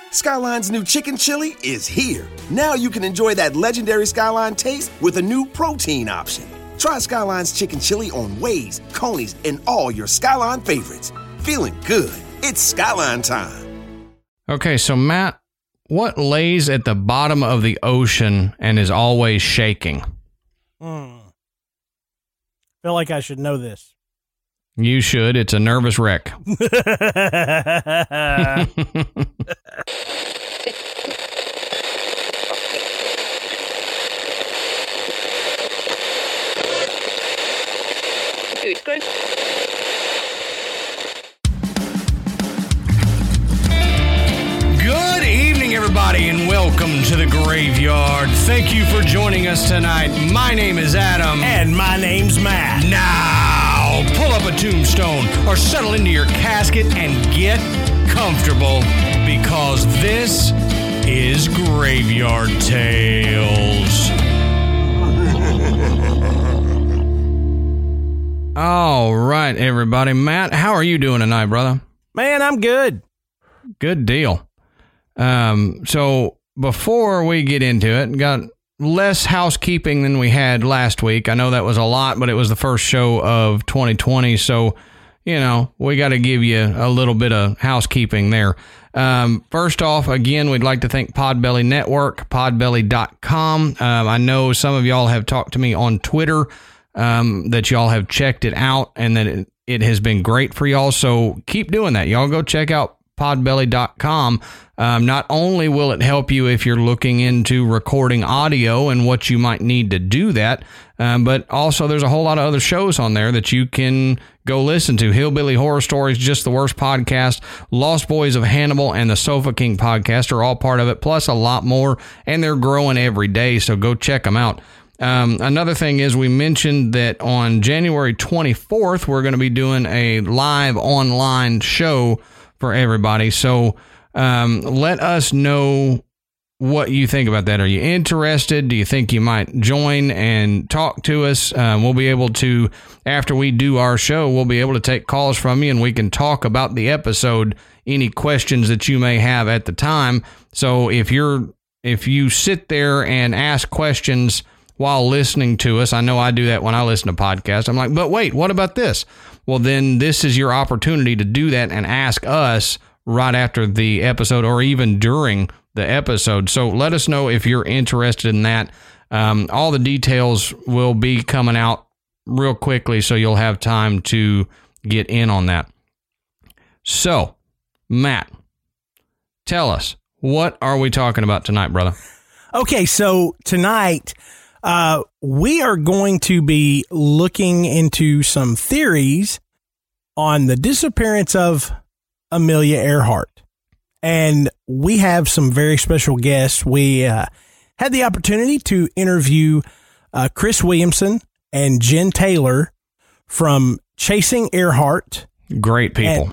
Skyline's new chicken chili is here. Now you can enjoy that legendary Skyline taste with a new protein option. Try Skyline's chicken chili on Waze, Coney's, and all your Skyline favorites. Feeling good. It's Skyline time. Okay, so Matt, what lays at the bottom of the ocean and is always shaking? Feel like I should know this. You should. It's a nervous wreck. Good. Good evening, everybody, and welcome to the Graveyard. Thank you for joining us tonight. My name is Adam. And my name's Matt. Now, pull up a tombstone or settle into your casket and get comfortable because this is Graveyard Tales. All right, everybody. Matt, how are you doing tonight, brother? Man, I'm good. Good deal. So before we get into it, got less housekeeping than we had last week. I know that was a lot, but it was the first show of 2020. So, we got to give you a little bit of housekeeping there. First off, again, we'd like to thank Podbelly Network, podbelly.com. I know some of y'all have talked to me on Twitter, that y'all have checked it out and that it has been great for y'all. So keep doing that. Y'all go check out podbelly.com. Not only will it help you if you're looking into recording audio and what you might need to do that, but also there's a whole lot of other shows on there that you can go listen to. Hillbilly Horror Stories, Just the Worst podcast, Lost Boys of Hannibal, and the Sofa King podcast are all part of it, plus a lot more, and they're growing every day, so go check them out. Another thing is we mentioned that on January 24th, we're going to be doing a live online show for everybody. So let us know what you think about that. Are you interested? Do you think you might join and talk to us? We'll be able to, after we do our show, we'll be able to take calls from you and we can talk about the episode, any questions that you may have at the time. So if you sit there and ask questions while listening to us, I know I do that when I listen to podcasts. I'm like, but wait, what about this? Well, then this is your opportunity to do that and ask us right after the episode or even during the episode. So let us know if you're interested in that. All the details will be coming out real quickly, so you'll have time to get in on that. So, Matt, tell us, what are we talking about tonight, brother? Okay, so tonight we are going to be looking into some theories on the disappearance of Amelia Earhart. And we have some very special guests. We had the opportunity to interview Chris Williamson and Jen Taylor from Chasing Earhart. Great people.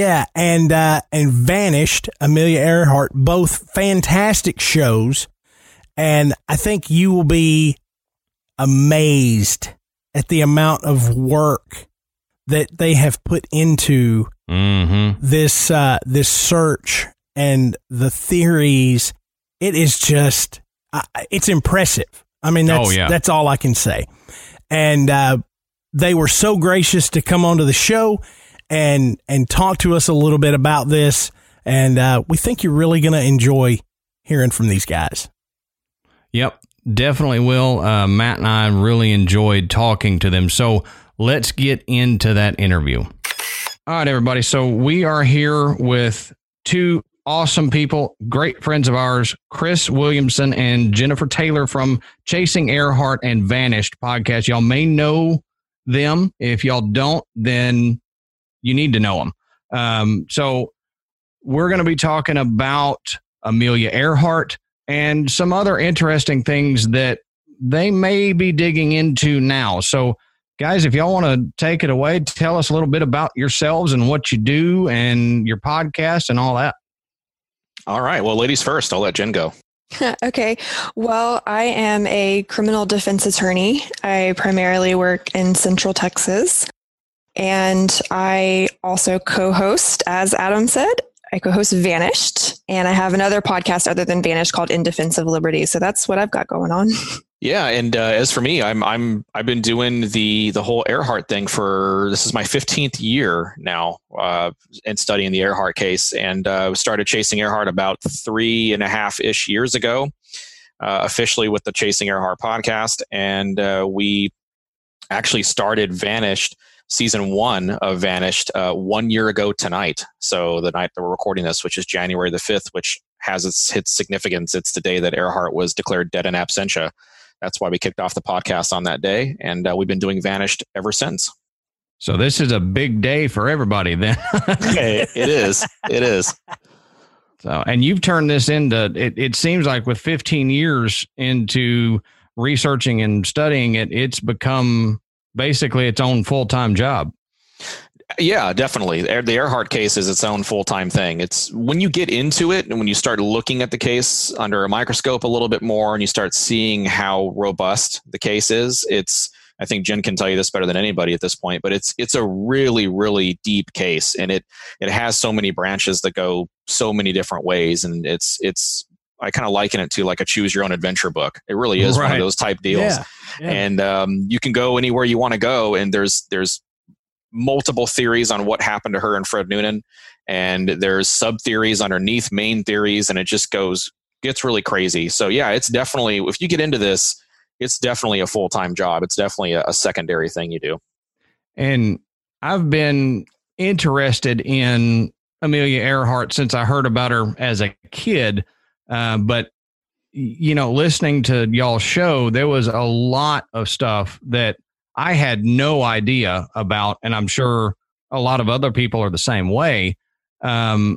And Vanished, Amelia Earhart, both fantastic shows. And I think you will be amazed at the amount of work that they have put into this search and the theories. It is just, it's impressive. I mean, that's all I can say. And they were so gracious to come onto the show and talk to us a little bit about this. And we think you're really going to enjoy hearing from these guys. Yep, definitely will. Matt and I really enjoyed talking to them. So let's get into that interview. All right, everybody. So we are here with two awesome people, great friends of ours, Chris Williamson and Jennifer Taylor from Chasing Earhart and Vanished podcast. Y'all may know them. If y'all don't, then you need to know them. So we're going to be talking about Amelia Earhart and some other interesting things that they may be digging into now. So, guys, if y'all want to take it away, tell us a little bit about yourselves and what you do and your podcast and all that. All right. Well, ladies first. I'll let Jen go. Okay. Well, I am a criminal defense attorney. I primarily work in Central Texas, and I also co-host, as Adam said, I co-host Vanished, and I have another podcast other than Vanished called In Defense of Liberty. So that's what I've got going on. Yeah, and as for me, I've been doing the whole Earhart thing this is my 15th year now, and studying the Earhart case, and started chasing Earhart about 3.5-ish years ago, officially with the Chasing Earhart podcast, and we actually started Vanished. Season 1 of Vanished 1 year ago tonight. So the night that we're recording this, which is January the 5th, which has its significance. It's the day that Earhart was declared dead in absentia. That's why we kicked off the podcast on that day. And we've been doing Vanished ever since. So this is a big day for everybody then. It is. It is. So, and you've turned this into, it seems like with 15 years into researching and studying it, it's become basically its own full-time job. Yeah, definitely. The Earhart case is its own full-time thing. It's when you get into it and when you start looking at the case under a microscope a little bit more and you start seeing how robust the case is, I think Jen can tell you this better than anybody at this point, but it's a really, really deep case, and it has so many branches that go so many different ways, and it's I kind of liken it to like a choose your own adventure book. It really is one of those type deals. Yeah. And you can go anywhere you want to go. And there's multiple theories on what happened to her and Fred Noonan. And there's sub theories underneath main theories. And it just gets really crazy. So yeah, it's definitely, if you get into this, it's definitely a full-time job. It's definitely a secondary thing you do. And I've been interested in Amelia Earhart since I heard about her as a kid. But, listening to y'all's show, there was a lot of stuff that I had no idea about. And I'm sure a lot of other people are the same way. And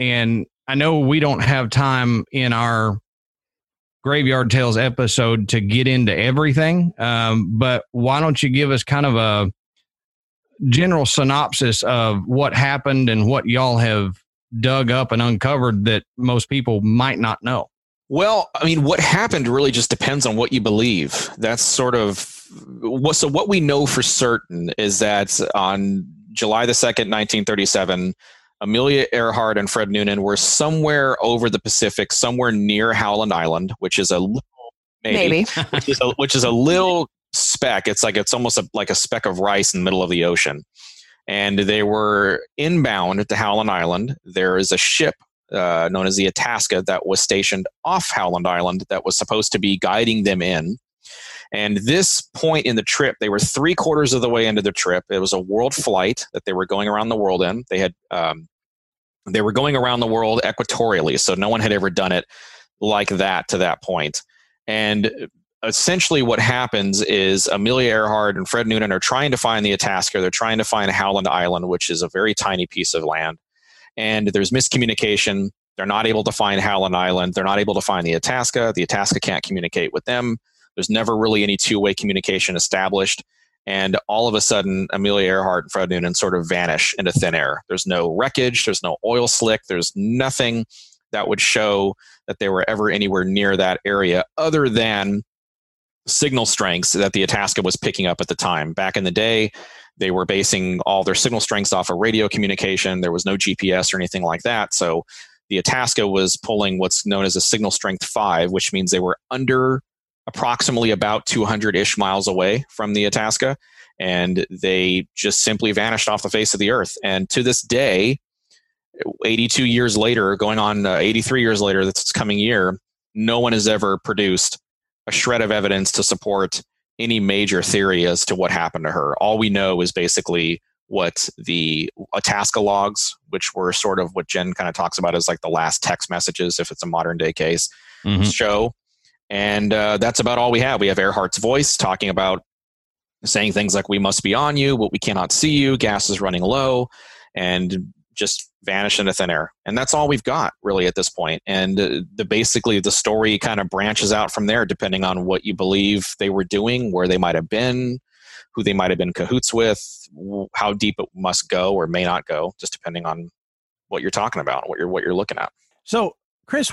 I know we don't have time in our Graveyard Tales episode to get into everything. But why don't you give us kind of a general synopsis of what happened and what y'all have dug up and uncovered that most people might not know? Well, I mean, what happened really just depends on what you believe. That's sort of what we know for certain is that on July the 2nd, 1937, Amelia Earhart and Fred Noonan were somewhere over the Pacific, somewhere near Howland Island, which is a little maybe. which is a little speck. It's almost like a speck of rice in the middle of the ocean. And they were inbound to Howland Island. There is a ship known as the Itasca that was stationed off Howland Island that was supposed to be guiding them in. And this point in the trip, they were 3/4 of the way into the trip. It was a world flight that they were going around the world in. They were going around the world equatorially, so no one had ever done it like that to that point. And essentially what happens is Amelia Earhart and Fred Noonan are trying to find the Itasca. They're trying to find Howland Island, which is a very tiny piece of land. And there's miscommunication. They're not able to find Howland Island. They're not able to find the Itasca. The Itasca can't communicate with them. There's never really any two-way communication established. And all of a sudden, Amelia Earhart and Fred Noonan sort of vanish into thin air. There's no wreckage. There's no oil slick. There's nothing that would show that they were ever anywhere near that area other than signal strengths that the Itasca was picking up at the time. Back in the day, they were basing all their signal strengths off of radio communication. There was no GPS or anything like that. So the Itasca was pulling what's known as a signal strength 5, which means they were under approximately about 200-ish miles away from the Itasca. And they just simply vanished off the face of the earth. And to this day, 82 years later, going on 83 years later, this coming year, no one has ever produced a shred of evidence to support any major theory as to what happened to her. All we know is basically what the Itasca logs, which were sort of what Jen kind of talks about as like the last text messages, if it's a modern day case, show. And that's about all we have. We have Earhart's voice talking about saying things like, "We must be on you, but we cannot see you. Gas is running low," and just vanish into thin air. And that's all we've got really at this point. And basically the story kind of branches out from there, depending on what you believe they were doing, where they might have been, who they might have been cahoots with, how deep it must go or may not go, just depending on what you're talking about, what you're looking at. So, Chris,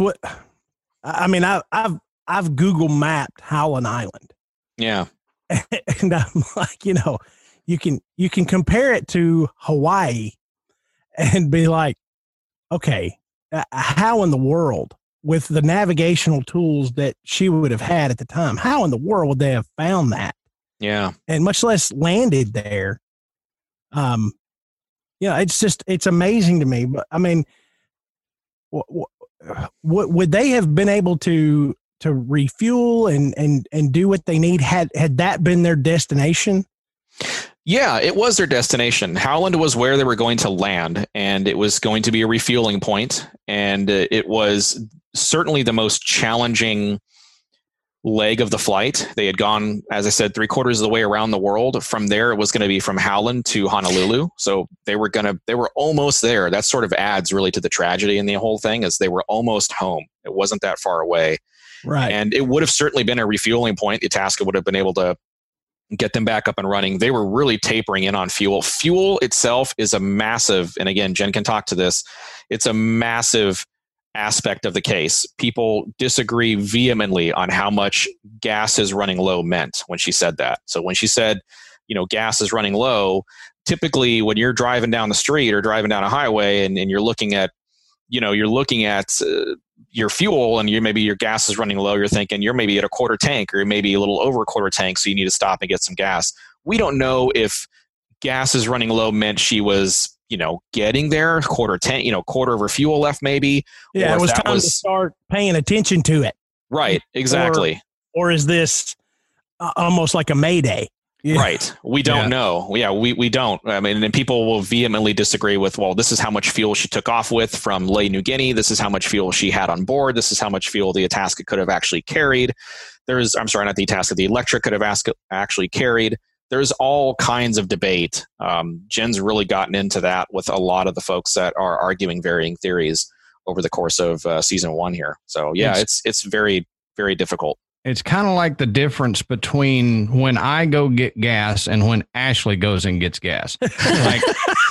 I've Google mapped Howland Island. Yeah. And I'm like, you can compare it to Hawaii and be like, okay, how in the world, with the navigational tools that she would have had at the time, how in the world would they have found that? Yeah. And much less landed there. It's amazing to me. But I mean, would they have been able to refuel and do what they need had that been their destination? Yeah, it was their destination. Howland was where they were going to land, and it was going to be a refueling point. And it was certainly the most challenging leg of the flight. They had gone, as I said, 3/4 of the way around the world. From there, it was going to be from Howland to Honolulu. So they were almost there. That sort of adds really to the tragedy in the whole thing, as they were almost home. It wasn't that far away. Right. And it would have certainly been a refueling point. The Itasca would have been able to get them back up and running. They were really tapering in on fuel. Fuel itself is a massive, and again, Jen can talk to this, it's a massive aspect of the case. People disagree vehemently on how much gas is running low meant when she said that. So when she said, gas is running low, typically when you're driving down the street or driving down a highway and you're looking at, your fuel and maybe your gas is running low, you're thinking you're maybe at a quarter tank or maybe a little over a quarter tank, so you need to stop and get some gas. We don't know if gas is running low meant she was, getting there, quarter tank, quarter of her fuel left maybe. Yeah, or it was time to start paying attention to it. Right, exactly. Or is this almost like a Mayday? Yeah. Right. We don't know. Yeah, we don't. I mean, and people will vehemently disagree with, well, this is how much fuel she took off with from Lae, New Guinea. This is how much fuel she had on board. This is how much fuel the Itasca could have actually carried. The Electra could have actually carried. There's all kinds of debate. Jen's really gotten into that with a lot of the folks that are arguing varying theories over the course of season 1 here. So yeah, it's very, very difficult. It's kind of like the difference between when I go get gas and when Ashley goes and gets gas. Like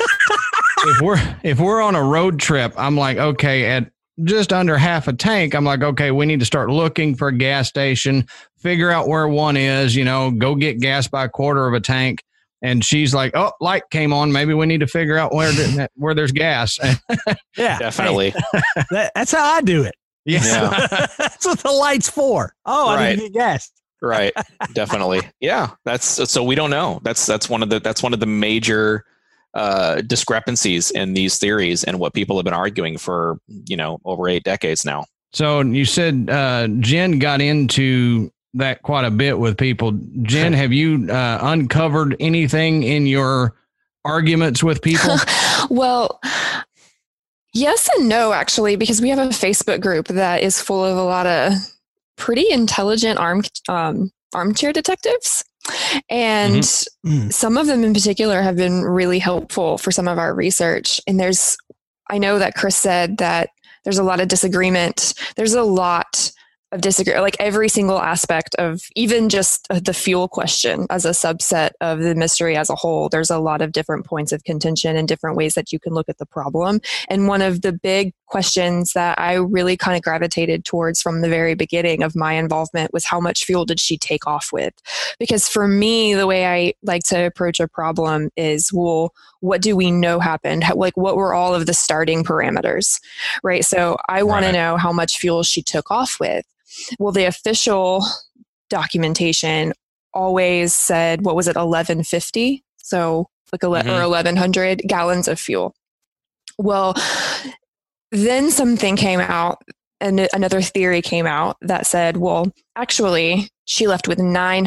if we're on a road trip, I'm like, okay, at just under half a tank, I'm like, okay, we need to start looking for a gas station, figure out where one is, go get gas by a quarter of a tank. And she's like, oh, light came on. Maybe we need to figure out where there's gas. Yeah, definitely. Hey, that's how I do it. Yeah. That's what the light's for. Oh, right. I need to get gas. Right. Definitely. Yeah. So we don't know. That's one of the major discrepancies in these theories and what people have been arguing for, over 8 decades now. So you said Jen got into that quite a bit with people. Jen, have you uncovered anything in your arguments with people? Well, yes and no, actually, because we have a Facebook group that is full of a lot of pretty intelligent armchair detectives. And some of them in particular have been really helpful for some of our research. And I know that Chris said that there's a lot of disagreement. There's a lot of disagreement, like every single aspect of even just the fuel question as a subset of the mystery as a whole. There's a lot of different points of contention and different ways that you can look at the problem. And one of the big questions that I really kind of gravitated towards from the very beginning of my involvement was how much fuel did she take off with? Because for me, the way I like to approach a problem is, well, what do we know happened? What were all of the starting parameters, right? So I want to know how much fuel she took off with. Well, the official documentation always said, what was it, 1150? So like or 1100 gallons of fuel. Well, then something came out and another theory came out that said, well, actually, she left with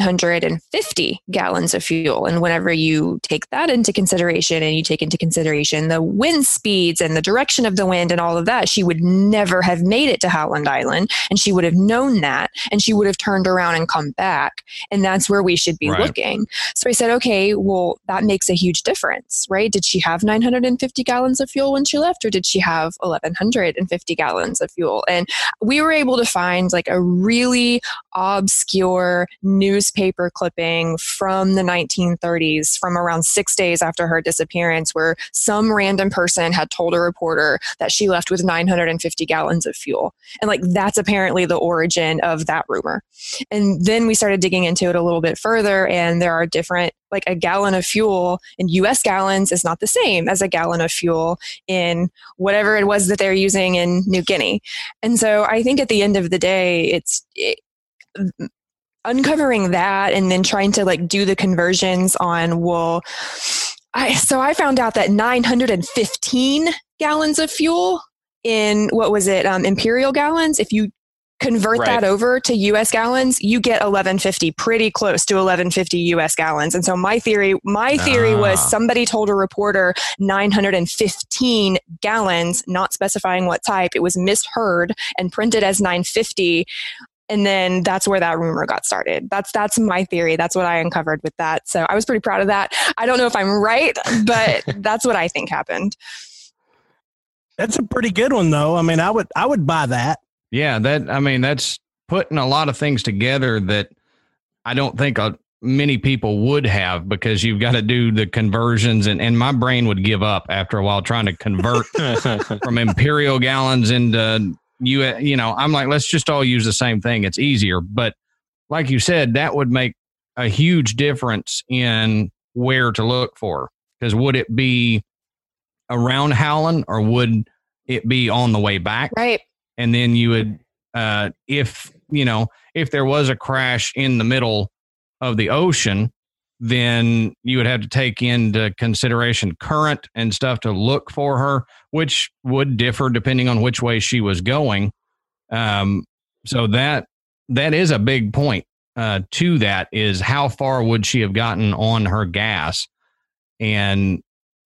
950 gallons of fuel. And whenever you take that into consideration and you take into consideration the wind speeds and the direction of the wind and all of that, she would never have made it to Howland Island. And she would have known that. And she would have turned around and come back. And that's where we should be looking. So I said, okay, well, that makes a huge difference, right? Did she have 950 gallons of fuel when she left, or did she have 1,150 gallons of fuel? And we were able to find like a really obscure newspaper clipping from the 1930s, from around 6 days after her disappearance, where some random person had told a reporter that she left with 950 gallons of fuel. And like, that's apparently the origin of that rumor. And then we started digging into it a little bit further, and there are different, like a gallon of fuel in US gallons is not the same as a gallon of fuel in whatever it was that they're using in New Guinea. And so I think at the end of the day, uncovering that and then trying to like do the conversions on, I found out that 915 gallons of fuel in, what was it, imperial gallons, if you convert that over to US gallons, you get 1150, pretty close to 1150 US gallons. And so my theory was somebody told a reporter 915 gallons, not specifying what type. It was misheard and printed as 950. And then that's where that rumor got started. That's my theory. That's what I uncovered with that. So I was pretty proud of that. I don't know if I'm right, but that's what I think happened. That's a pretty good one, though. I mean, I would buy that. Yeah, that's putting a lot of things together that I don't think many people would have, because you've got to do the conversions, and my brain would give up after a while trying to convert from imperial gallons into I'm like, let's just all use the same thing. It's easier. But like you said, that would make a huge difference in where to look for, because would it be around Howland or would it be on the way back? Right. And then you would, if there was a crash in the middle of the ocean, then you would have to take into consideration current and stuff to look for her, which would differ depending on which way she was going. So that is a big point to that, is how far would she have gotten on her gas? And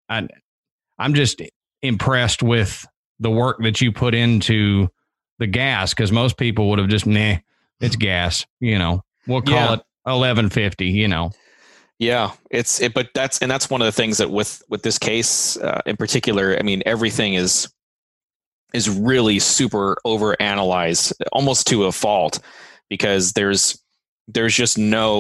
I'm just impressed with the work that you put into the gas, because most people would have just, it's gas, we'll call it 1150, Yeah, but that's one of the things that with this case in particular, I mean, everything is really super overanalyzed, almost to a fault, because there's just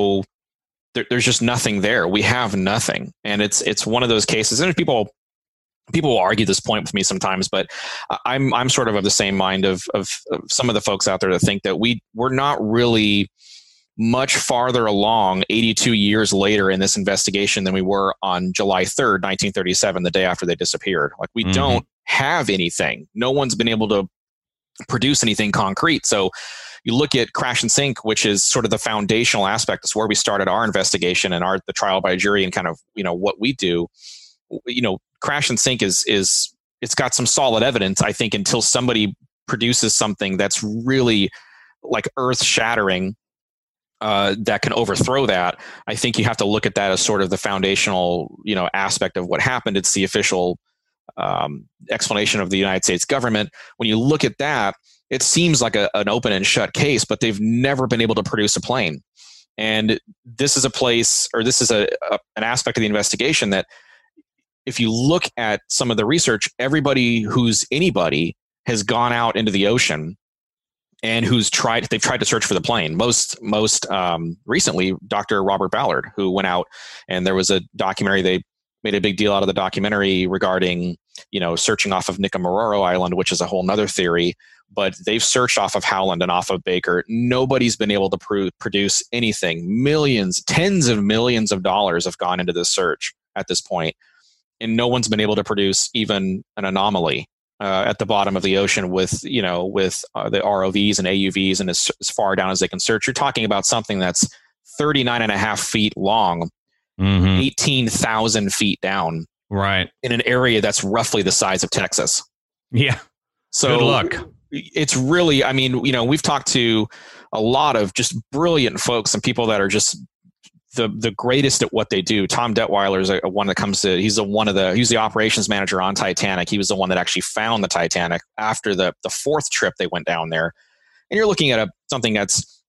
nothing there. We have nothing, and it's one of those cases. And people will argue this point with me sometimes, but I'm sort of the same mind of some of the folks out there that think that we're not really much farther along 82 years later in this investigation than we were on July 3rd, 1937, the day after they disappeared. Like, we don't have anything. No one's been able to produce anything concrete. So you look at Crash and Sink, which is sort of the foundational aspect. It's where we started our investigation and the trial by jury and kind of, what we do. Crash and Sink it's got some solid evidence, I think, until somebody produces something that's really like earth shattering, that can overthrow that. I think you have to look at that as sort of the foundational, aspect of what happened. It's the official explanation of the United States government. When you look at that, it seems like an open and shut case, but they've never been able to produce a plane. And this is a place, or this is an aspect of the investigation that, if you look at some of the research, everybody who's anybody has gone out into the ocean and they've tried to search for the plane. Most recently, Dr. Robert Ballard, who went out, and there was a documentary. They made a big deal out of the documentary regarding, searching off of Nikumaroro Island, which is a whole nother theory. But they've searched off of Howland and off of Baker. Nobody's been able to produce anything. Millions, tens of millions of dollars have gone into this search at this point. And no one's been able to produce even an anomaly at the bottom of the ocean with the ROVs and AUVs and as far down as they can search. You're talking about something that's 39 and a half feet long, 18,000 feet down, right, in an area that's roughly the size of Texas. Yeah. So good luck. It's really, we've talked to a lot of just brilliant folks and people that are just the greatest at what they do. Tom Detweiler is one that comes to, he's the operations manager on Titanic. He was the one that actually found the Titanic after the fourth trip they went down there. And you're looking at something that's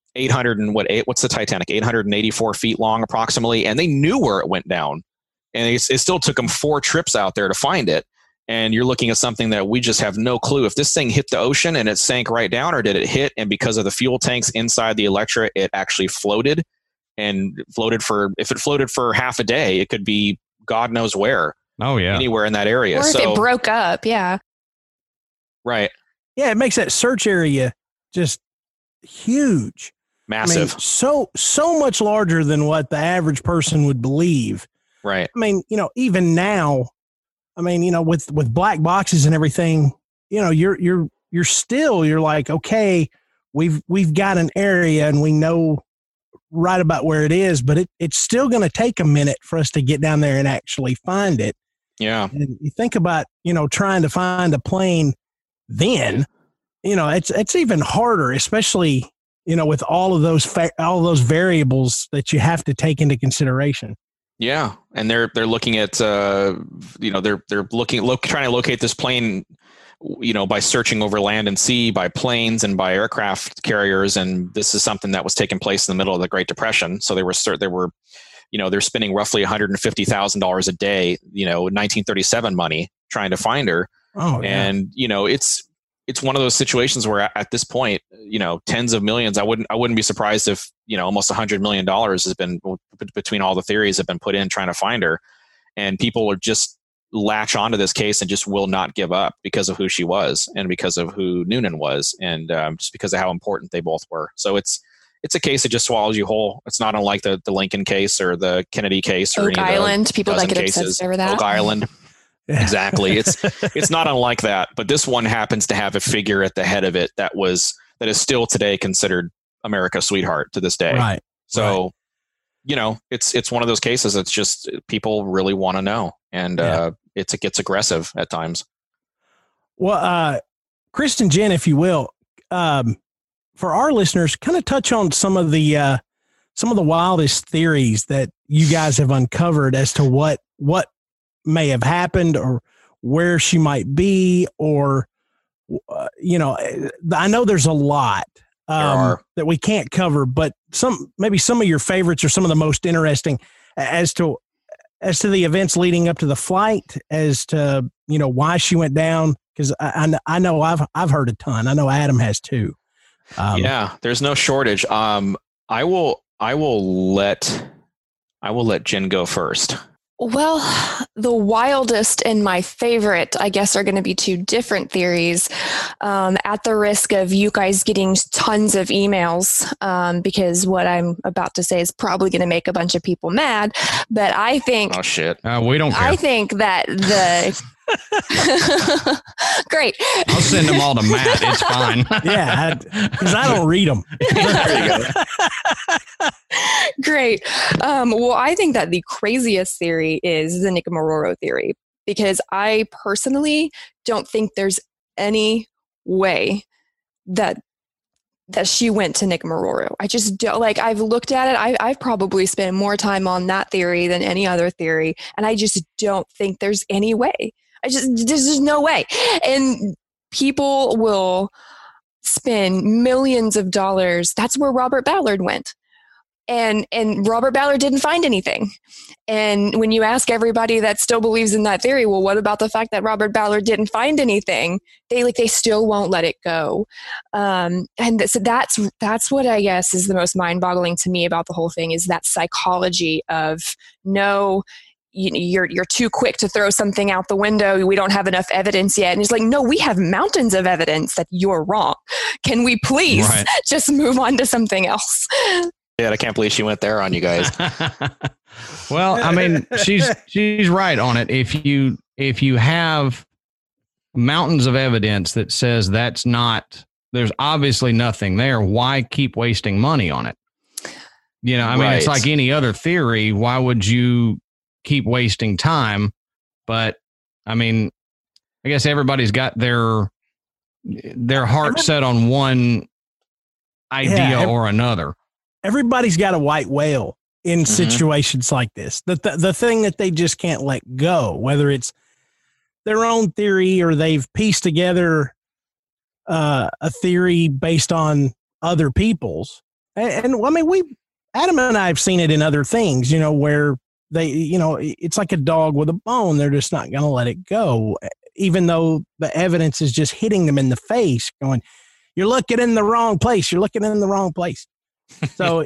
884 feet long approximately. And they knew where it went down. And it still took them 4 trips out there to find it. And you're looking at something that we just have no clue if this thing hit the ocean and it sank right down, or did it hit and because of the fuel tanks inside the Electra, it actually floated if it floated for half a day, it could be God knows where. Oh yeah. Anywhere in that area. Or if it broke up. Yeah. Right. Yeah. It makes that search area just huge. Massive. I mean, so much larger than what the average person would believe. Right. I mean, even now, I mean, with black boxes and everything, you're like, okay, we've got an area and we know right about where it is, but it's still going to take a minute for us to get down there and actually find it. Yeah. And you think about, trying to find a plane then, it's even harder, especially, with all of those variables that you have to take into consideration. Yeah, and they're looking at they're trying to locate this plane, by searching over land and sea, by planes and by aircraft carriers, and this is something that was taking place in the middle of the Great Depression. So they're spending roughly $150,000 a day, 1937 money trying to find her. Oh, yeah. And it's one of those situations where at this point, tens of millions, I wouldn't be surprised if, almost $100 million has been between all the theories have been put in trying to find her, and people are just latch onto this case and just will not give up because of who she was and because of who Noonan was, and just because of how important they both were. So it's a case that just swallows you whole. It's not unlike the Lincoln case or the Kennedy case or Oak Island. People that get obsessed over that. Oak Island. Exactly. It's not unlike that, but this one happens to have a figure at the head of it that is still today considered America's sweetheart to this day. Right. So, it's one of those cases that's just people really want to know, and it gets aggressive at times. Well, Chris and Jen, if you will, for our listeners, kind of touch on some of the wildest theories that you guys have uncovered as to what may have happened or where she might be, or I know there's a lot that we can't cover, but maybe some of your favorites are some of the most interesting as to the events leading up to the flight, as to why she went down, because I know I've heard a ton. I know Adam has too. There's no shortage. I will let Jen go first. Well, the wildest and my favorite, I guess, are going to be two different theories, at the risk of you guys getting tons of emails, because what I'm about to say is probably going to make a bunch of people mad. But I think... Oh, shit. We don't care. I think that the... Great. I'll send them all to Matt. It's fine. Yeah, because I don't read them. There you go. Great. Well, I think that the craziest theory is the Nicomaroro theory, because I personally don't think there's any way that she went to Nicomaroro. I just don't, I've looked at it. I've probably spent more time on that theory than any other theory, and I just don't think there's any way. There's just no way. And people will spend millions of dollars. That's where Robert Ballard went. And Robert Ballard didn't find anything. And when you ask everybody that still believes in that theory, well, what about the fact that Robert Ballard didn't find anything? They still won't let it go. So that's what I guess is the most mind-boggling to me about the whole thing, is that psychology of no, you're too quick to throw something out the window. We don't have enough evidence yet. And it's like, no, we have mountains of evidence that you're wrong. Can we please just move on to something else? Yeah, I can't believe she went there on you guys. Well, I mean, she's right on it. If you have mountains of evidence that says there's obviously nothing there, why keep wasting money on it? I mean, it's like any other theory. Why would you keep wasting time? But I mean, I guess everybody's got their heart set on one idea or another. Everybody's got a white whale in situations like this. The thing that they just can't let go, whether it's their own theory or they've pieced together a theory based on other people's. And I mean, Adam and I have seen it in other things, where they, it's like a dog with a bone. They're just not going to let it go. even though the evidence is just hitting them in the face, going, "You're looking in the wrong place. You're looking in the wrong place." So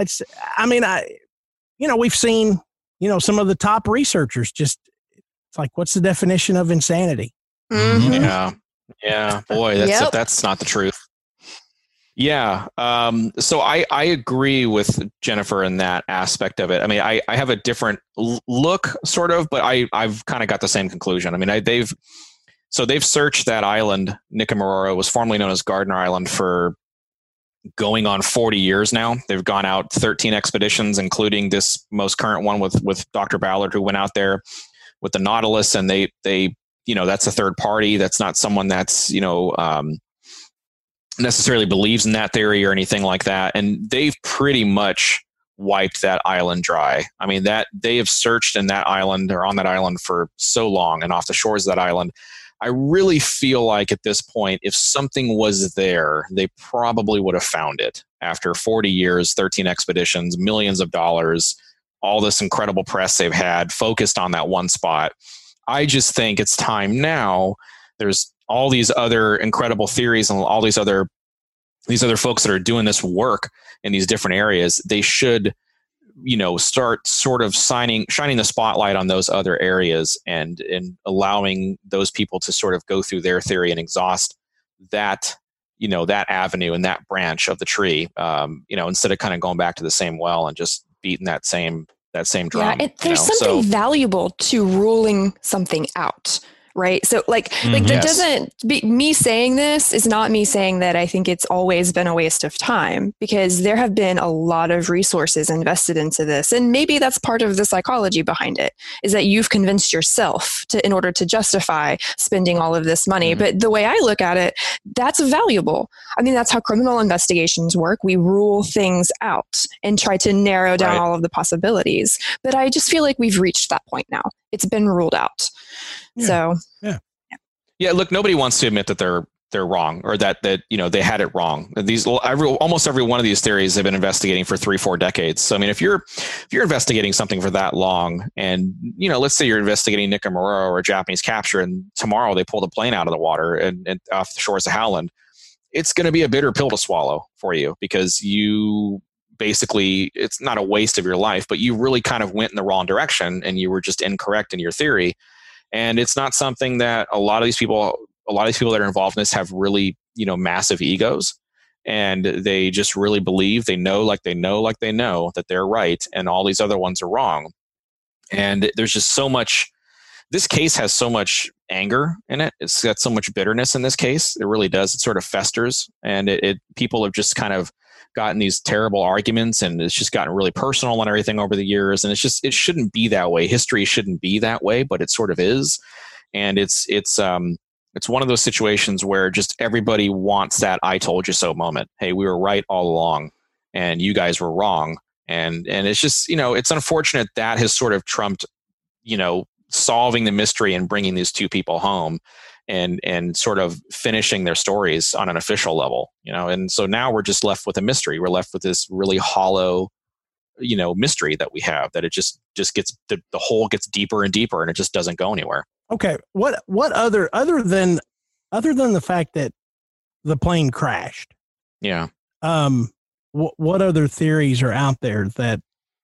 we've seen, some of the top researchers just, it's like, what's the definition of insanity? Mm-hmm. Yeah. Boy, that's not the truth. Yeah. So I agree with Jennifer in that aspect of it. I mean, I have a different look, sort of, but I've kind of got the same conclusion. I mean, they've searched that island. Nicaragua was formerly known as Gardner Island for going on 40 years now. They've gone out 13 expeditions, including this most current one with Dr. Ballard, who went out there with the Nautilus, and they that's a third party. That's not someone that's necessarily believes in that theory or anything like that. And they've pretty much wiped that island dry. I mean, that they have searched in that island or on that island for so long, and off the shores of that island. I really feel like at this point, if something was there, they probably would have found it after 40 years, 13 expeditions, millions of dollars, all this incredible press they've had focused on that one spot. I just think it's time now. There's all these other incredible theories and all these other folks that are doing this work in these different areas. They should, start sort of shining the spotlight on those other areas and allowing those people to sort of go through their theory and exhaust that, that avenue and that branch of the tree, instead of kind of going back to the same well and just beating that same drum. Yeah, there's something valuable to ruling something out. Right. So that doesn't be me saying this is not me saying that I think it's always been a waste of time, because there have been a lot of resources invested into this. And maybe that's part of the psychology behind it, is that you've convinced yourself in order to justify spending all of this money. But the way I look at it, that's valuable. I mean, that's how criminal investigations work. We rule things out and try to narrow down all of the possibilities. But I just feel like we've reached that point now. It's been ruled out. Yeah. So, yeah. Look, nobody wants to admit that they're wrong, or that they had it wrong. Almost every one of these theories they've been investigating for 3-4 decades. So I mean, if you're investigating something for that long, and let's say you're investigating Nicaragua or Japanese capture, and tomorrow they pull the plane out of the water and off the shores of Howland, it's going to be a bitter pill to swallow for you, because you basically, it's not a waste of your life, but you really kind of went in the wrong direction and you were just incorrect in your theory. And it's not something that a lot of these people that are involved in this have really, massive egos, and they just really believe they know that they're right, and all these other ones are wrong. And there's just so much, this case has so much anger in it. It's got so much bitterness in this case. It really does. It sort of festers, and people have just kind of gotten these terrible arguments, and it's just gotten really personal and everything over the years. And it shouldn't be that way. History shouldn't be that way, but it sort of is. And it's one of those situations where just everybody wants that "I told you so" moment. Hey, we were right all along, and you guys were wrong. And it's just, it's unfortunate that has sort of trumped, solving the mystery and bringing these two people home and sort of finishing their stories on an official level, and so now we're just left with a mystery. We're left with this really hollow, mystery that we have, that it just gets, the hole gets deeper and deeper, and it just doesn't go anywhere. Okay. What other than the fact that the plane crashed? Yeah. What other theories are out there that,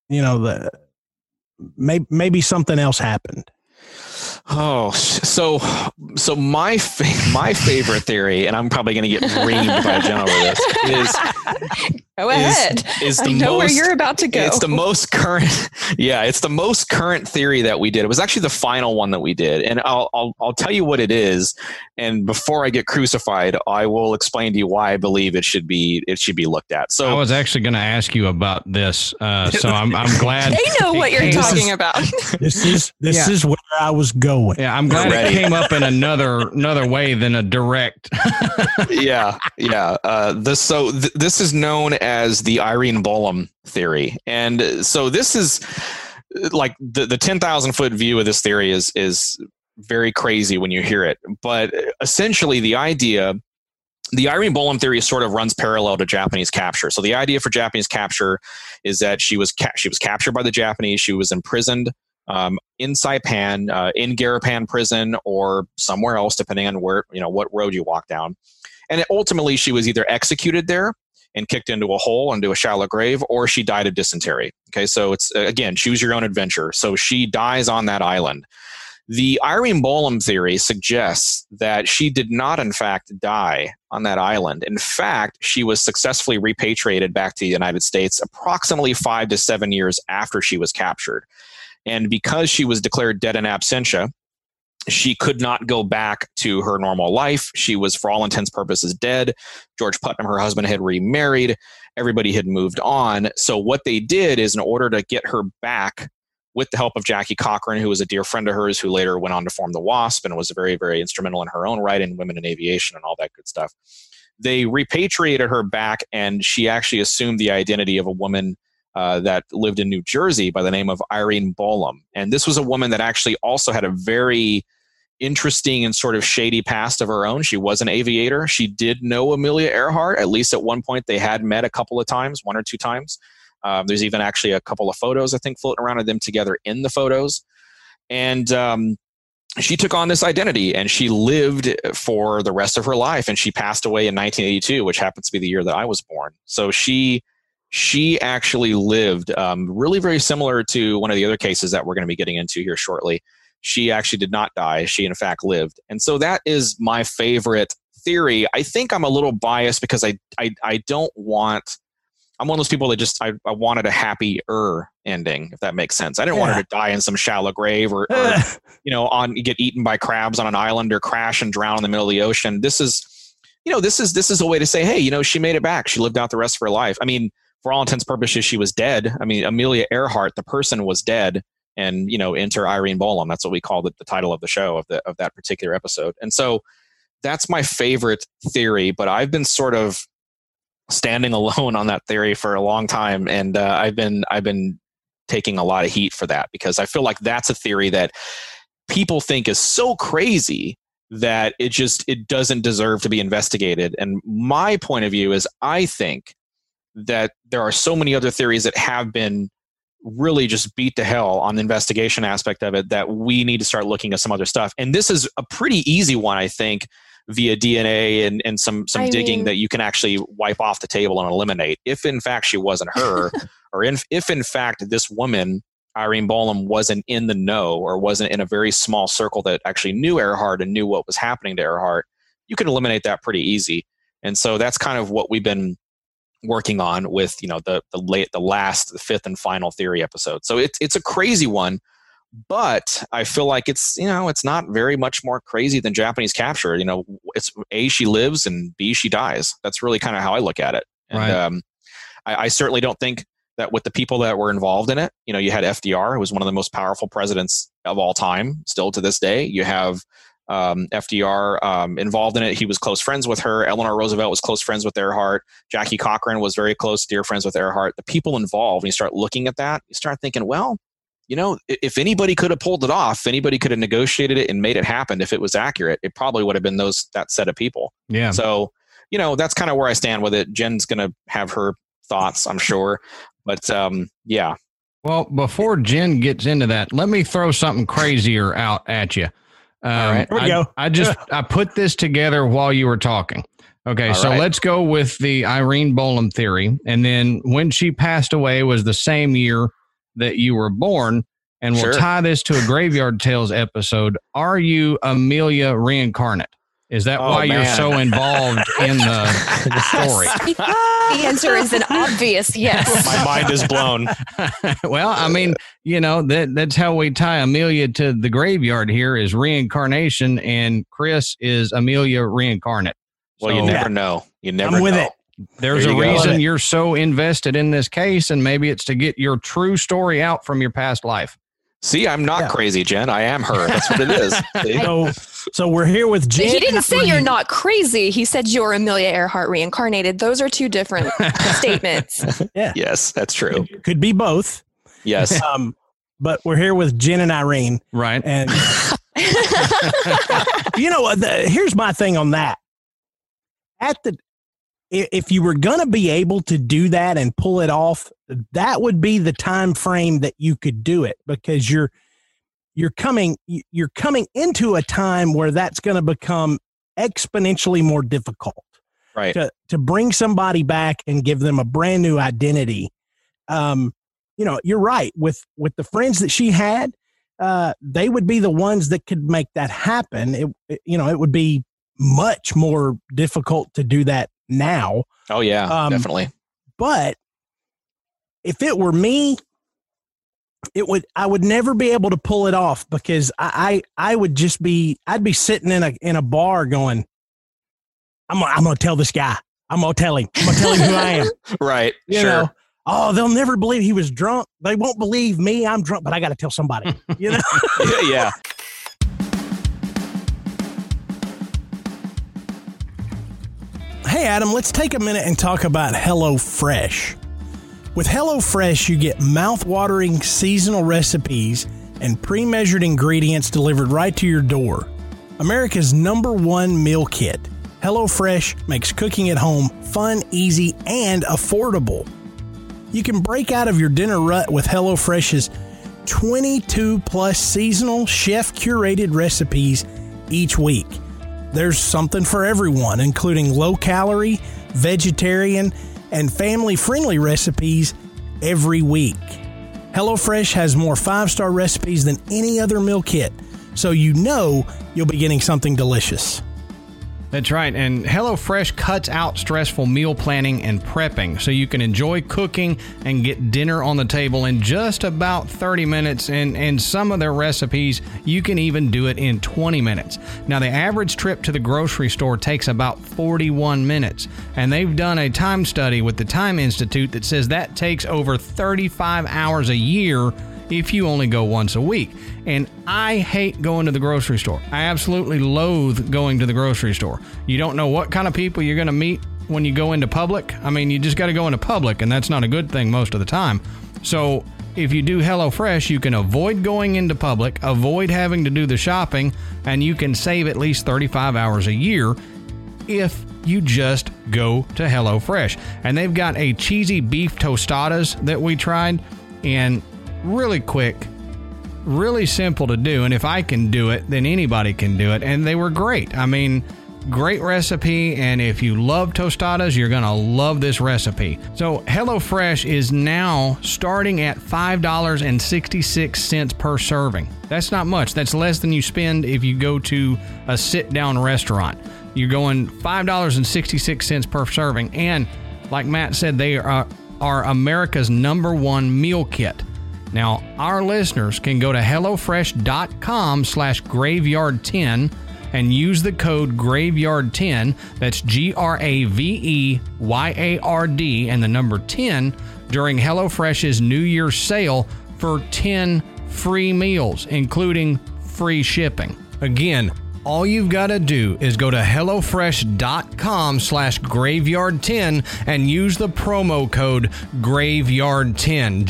maybe something else happened? Oh, so my favorite theory, and I'm probably going to get reamed by Jen over this, is go ahead. I know where you're about to go. It's the most current. Yeah, it's the most current theory that we did. It was actually the final one that we did, and I'll tell you what it is. And before I get crucified, I will explain to you why I believe it should be looked at. So I was actually going to ask you about this. So I'm glad they know what you're talking about. This is where I was going. Yeah, I'm glad it came up in another way than a direct. Yeah. This is known as the Irene Bolam theory, and so this is like the 10,000 foot view of this theory is very crazy when you hear it. But essentially, the Irene Bolam theory sort of runs parallel to Japanese capture. So the idea for Japanese capture is that she was captured by the Japanese. She was imprisoned in Saipan, in Garapan prison, or somewhere else, depending on where, what road you walk down. And ultimately, she was either executed there and kicked into a hole, into a shallow grave, or she died of dysentery. Okay, so it's, again, choose your own adventure. So she dies on that island. The Irene Bolam theory suggests that she did not, in fact, die on that island. In fact, she was successfully repatriated back to the United States approximately 5 to 7 years after she was captured. And because she was declared dead in absentia, she could not go back to her normal life. She was, for all intents and purposes, dead. George Putnam, her husband, had remarried. Everybody had moved on. So what they did is, in order to get her back, with the help of Jackie Cochran, who was a dear friend of hers, who later went on to form the WASP and was very, very instrumental in her own right in women in aviation and all that good stuff, they repatriated her back, and she actually assumed the identity of a woman that lived in New Jersey by the name of Irene Bolam. And this was a woman that actually also had a very interesting and sort of shady past of her own. She was an aviator. She did know Amelia Earhart. At least at one point they had met a couple of times, 1 or 2 times. There's even actually a couple of photos, I think, floating around of them together in the photos. And she took on this identity, and she lived for the rest of her life. And she passed away in 1982, which happens to be the year that I was born. So she actually lived really very similar to one of the other cases that we're going to be getting into here shortly. She actually did not die. She, in fact, lived. And so that is my favorite theory. I think I'm a little biased because I don't want... I'm one of those people that just, I wanted a happier ending, if that makes sense. I didn't want her to die in some shallow grave or get eaten by crabs on an island or crash and drown in the middle of the ocean. This is a way to say, hey, she made it back. She lived out the rest of her life. I mean, for all intents and purposes, she was dead. I mean, Amelia Earhart, the person, was dead, and, enter Irene Bolam. That's what we called it, the title of the show of that particular episode. And so that's my favorite theory, but I've been sort of standing alone on that theory for a long time, and I've been taking a lot of heat for that, because I feel like that's a theory that people think is so crazy that it doesn't deserve to be investigated. And my point of view is, I think that there are so many other theories that have been really just beat to hell on the investigation aspect of it, that we need to start looking at some other stuff. And this is a pretty easy one, I think, via DNA and some digging that you can actually wipe off the table and eliminate. If in fact she wasn't her, or if in fact this woman, Irene Bolam, wasn't in the know, or wasn't in a very small circle that actually knew Earhart and knew what was happening to Earhart, you can eliminate that pretty easy. And so that's kind of what we've been working on with, the fifth and final theory episode. So it's a crazy one. But I feel like it's not very much more crazy than Japanese capture. It's A, she lives, and B, she dies. That's really kind of how I look at it. And right. I certainly don't think that with the people that were involved in it, you had FDR, who was one of the most powerful presidents of all time, still to this day. You have FDR involved in it. He was close friends with her. Eleanor Roosevelt was close friends with Earhart. Jackie Cochran was very close, dear friends with Earhart. The people involved, when you start looking at that, you start thinking, well, if anybody could have pulled it off, anybody could have negotiated it and made it happen. If it was accurate, it probably would have been that set of people. Yeah. So, that's kind of where I stand with it. Jen's going to have her thoughts, I'm sure. But yeah. Well, before Jen gets into that, let me throw something crazier out at you. All right. Here we go. I put this together while you were talking. Okay. So let's go with the Irene Bolam theory. And then when she passed away was the same year that you were born, and we'll tie this to a Graveyard Tales episode. Are you Amelia reincarnate? Is that why you're so involved in the story? The answer is an obvious yes. My mind is blown. Well, I mean, that's how we tie Amelia to the graveyard here, is reincarnation, and Chris is Amelia reincarnate. Well, you never know. You never know. I'm with it. There's a reason you're so invested in this case, and maybe it's to get your true story out from your past life. See, I'm not crazy, Jen. I am her. That's what it is. So we're here with Jen. He didn't say you're not crazy. He said you're Amelia Earhart reincarnated. Those are two different statements. Yeah. Yes, that's true. Could be both. Yes. But we're here with Jen and Irene. Right. And here's my thing on that. If you were going to be able to do that and pull it off, that would be the time frame that you could do it, because you're you're coming into a time where that's going to become exponentially more difficult. Right. To bring somebody back and give them a brand new identity. You're right. With the friends that she had, they would be the ones that could make that happen. It would be much more difficult to do that now. Oh yeah, definitely. But if it were me, I would never be able to pull it off, because I'd be sitting in a bar going, I'm going to tell this guy. I'm going to tell him who I am. Right. You sure. know, they'll never believe he was drunk. They won't believe me. I'm drunk, but I got to tell somebody, you know? Yeah. Hey, Adam, let's take a minute and talk about HelloFresh. With HelloFresh, you get mouth-watering seasonal recipes and pre-measured ingredients delivered right to your door. America's #1 meal kit. HelloFresh makes cooking at home fun, easy, and affordable. You can break out of your dinner rut with HelloFresh's 22-plus seasonal chef-curated recipes each week. There's something for everyone, including low-calorie, vegetarian, and family-friendly recipes every week. HelloFresh has more 5-star recipes than any other meal kit, so you know you'll be getting something delicious. That's right, and HelloFresh cuts out stressful meal planning and prepping, so you can enjoy cooking and get dinner on the table in just about 30 minutes, and some of their recipes, you can even do it in 20 minutes. Now, the average trip to the grocery store takes about 41 minutes, and they've done a time study with the Time Institute that says that takes over 35 hours a year if you only go once a week. And I hate going to the grocery store. I absolutely loathe going to the grocery store. You don't know what kind of people you're going to meet when you go into public. I mean, you just got to go into public, and that's not a good thing most of the time. So if you do HelloFresh, you can avoid going into public, avoid having to do the shopping, and you can save at least 35 hours a year if you just go to HelloFresh. And they've got a cheesy beef tostadas that we tried, and really quick, really simple to do, and if I can do it, then anybody can do it, and they were great. I mean, great recipe, and if you love tostadas, you're going to love this recipe. So HelloFresh is now starting at $5.66 per serving. That's not much. That's less than you spend if you go to a sit-down restaurant. You're going $5.66 per serving, and like Matt said, they are America's #1 meal kit. Now, our listeners can go to HelloFresh.com/graveyard10 and use the code GRAVEYARD10, that's GRAVEYARD, and the number 10 during HelloFresh's New Year's sale for 10 free meals, including free shipping. Again, all you've got to do is go to HelloFresh.com/graveyard10 and use the promo code GRAVEYARD10,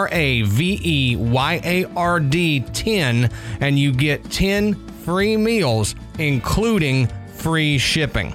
GRAVEYARD10, and you get 10 free meals, including free shipping.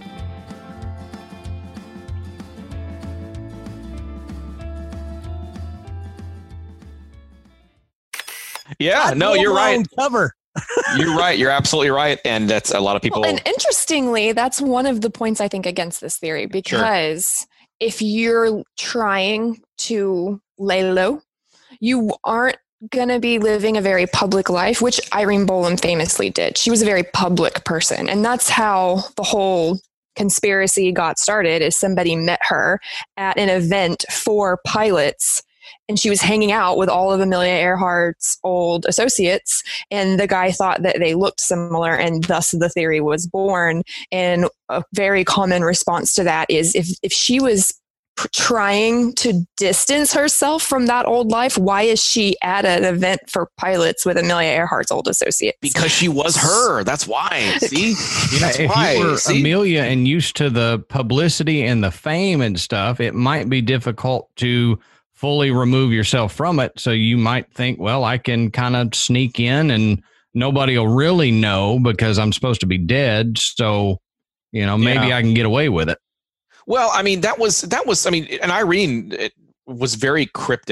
Yeah, no, you're right. Cover. You're right. You're absolutely right. And that's a lot of people. Well, and interestingly, that's one of the points I think against this theory, because if you're trying to lay low, you aren't going to be living a very public life, which Irene Bolam famously did. She was a very public person. And that's how the whole conspiracy got started, is somebody met her at an event for pilots, and she was hanging out with all of Amelia Earhart's old associates, and the guy thought that they looked similar, and thus the theory was born. And a very common response to that is, if she was trying to distance herself from that old life, why is she at an event for pilots with Amelia Earhart's old associates? Because she was her. That's why. See? That's if why. you were See? Amelia and used to the publicity and the fame and stuff, it might be difficult to fully remove yourself from it. So you might think, well, I can kind of sneak in and nobody will really know because I'm supposed to be dead. So, maybe I can get away with it. Well, I mean, that was, and Irene was very cryptic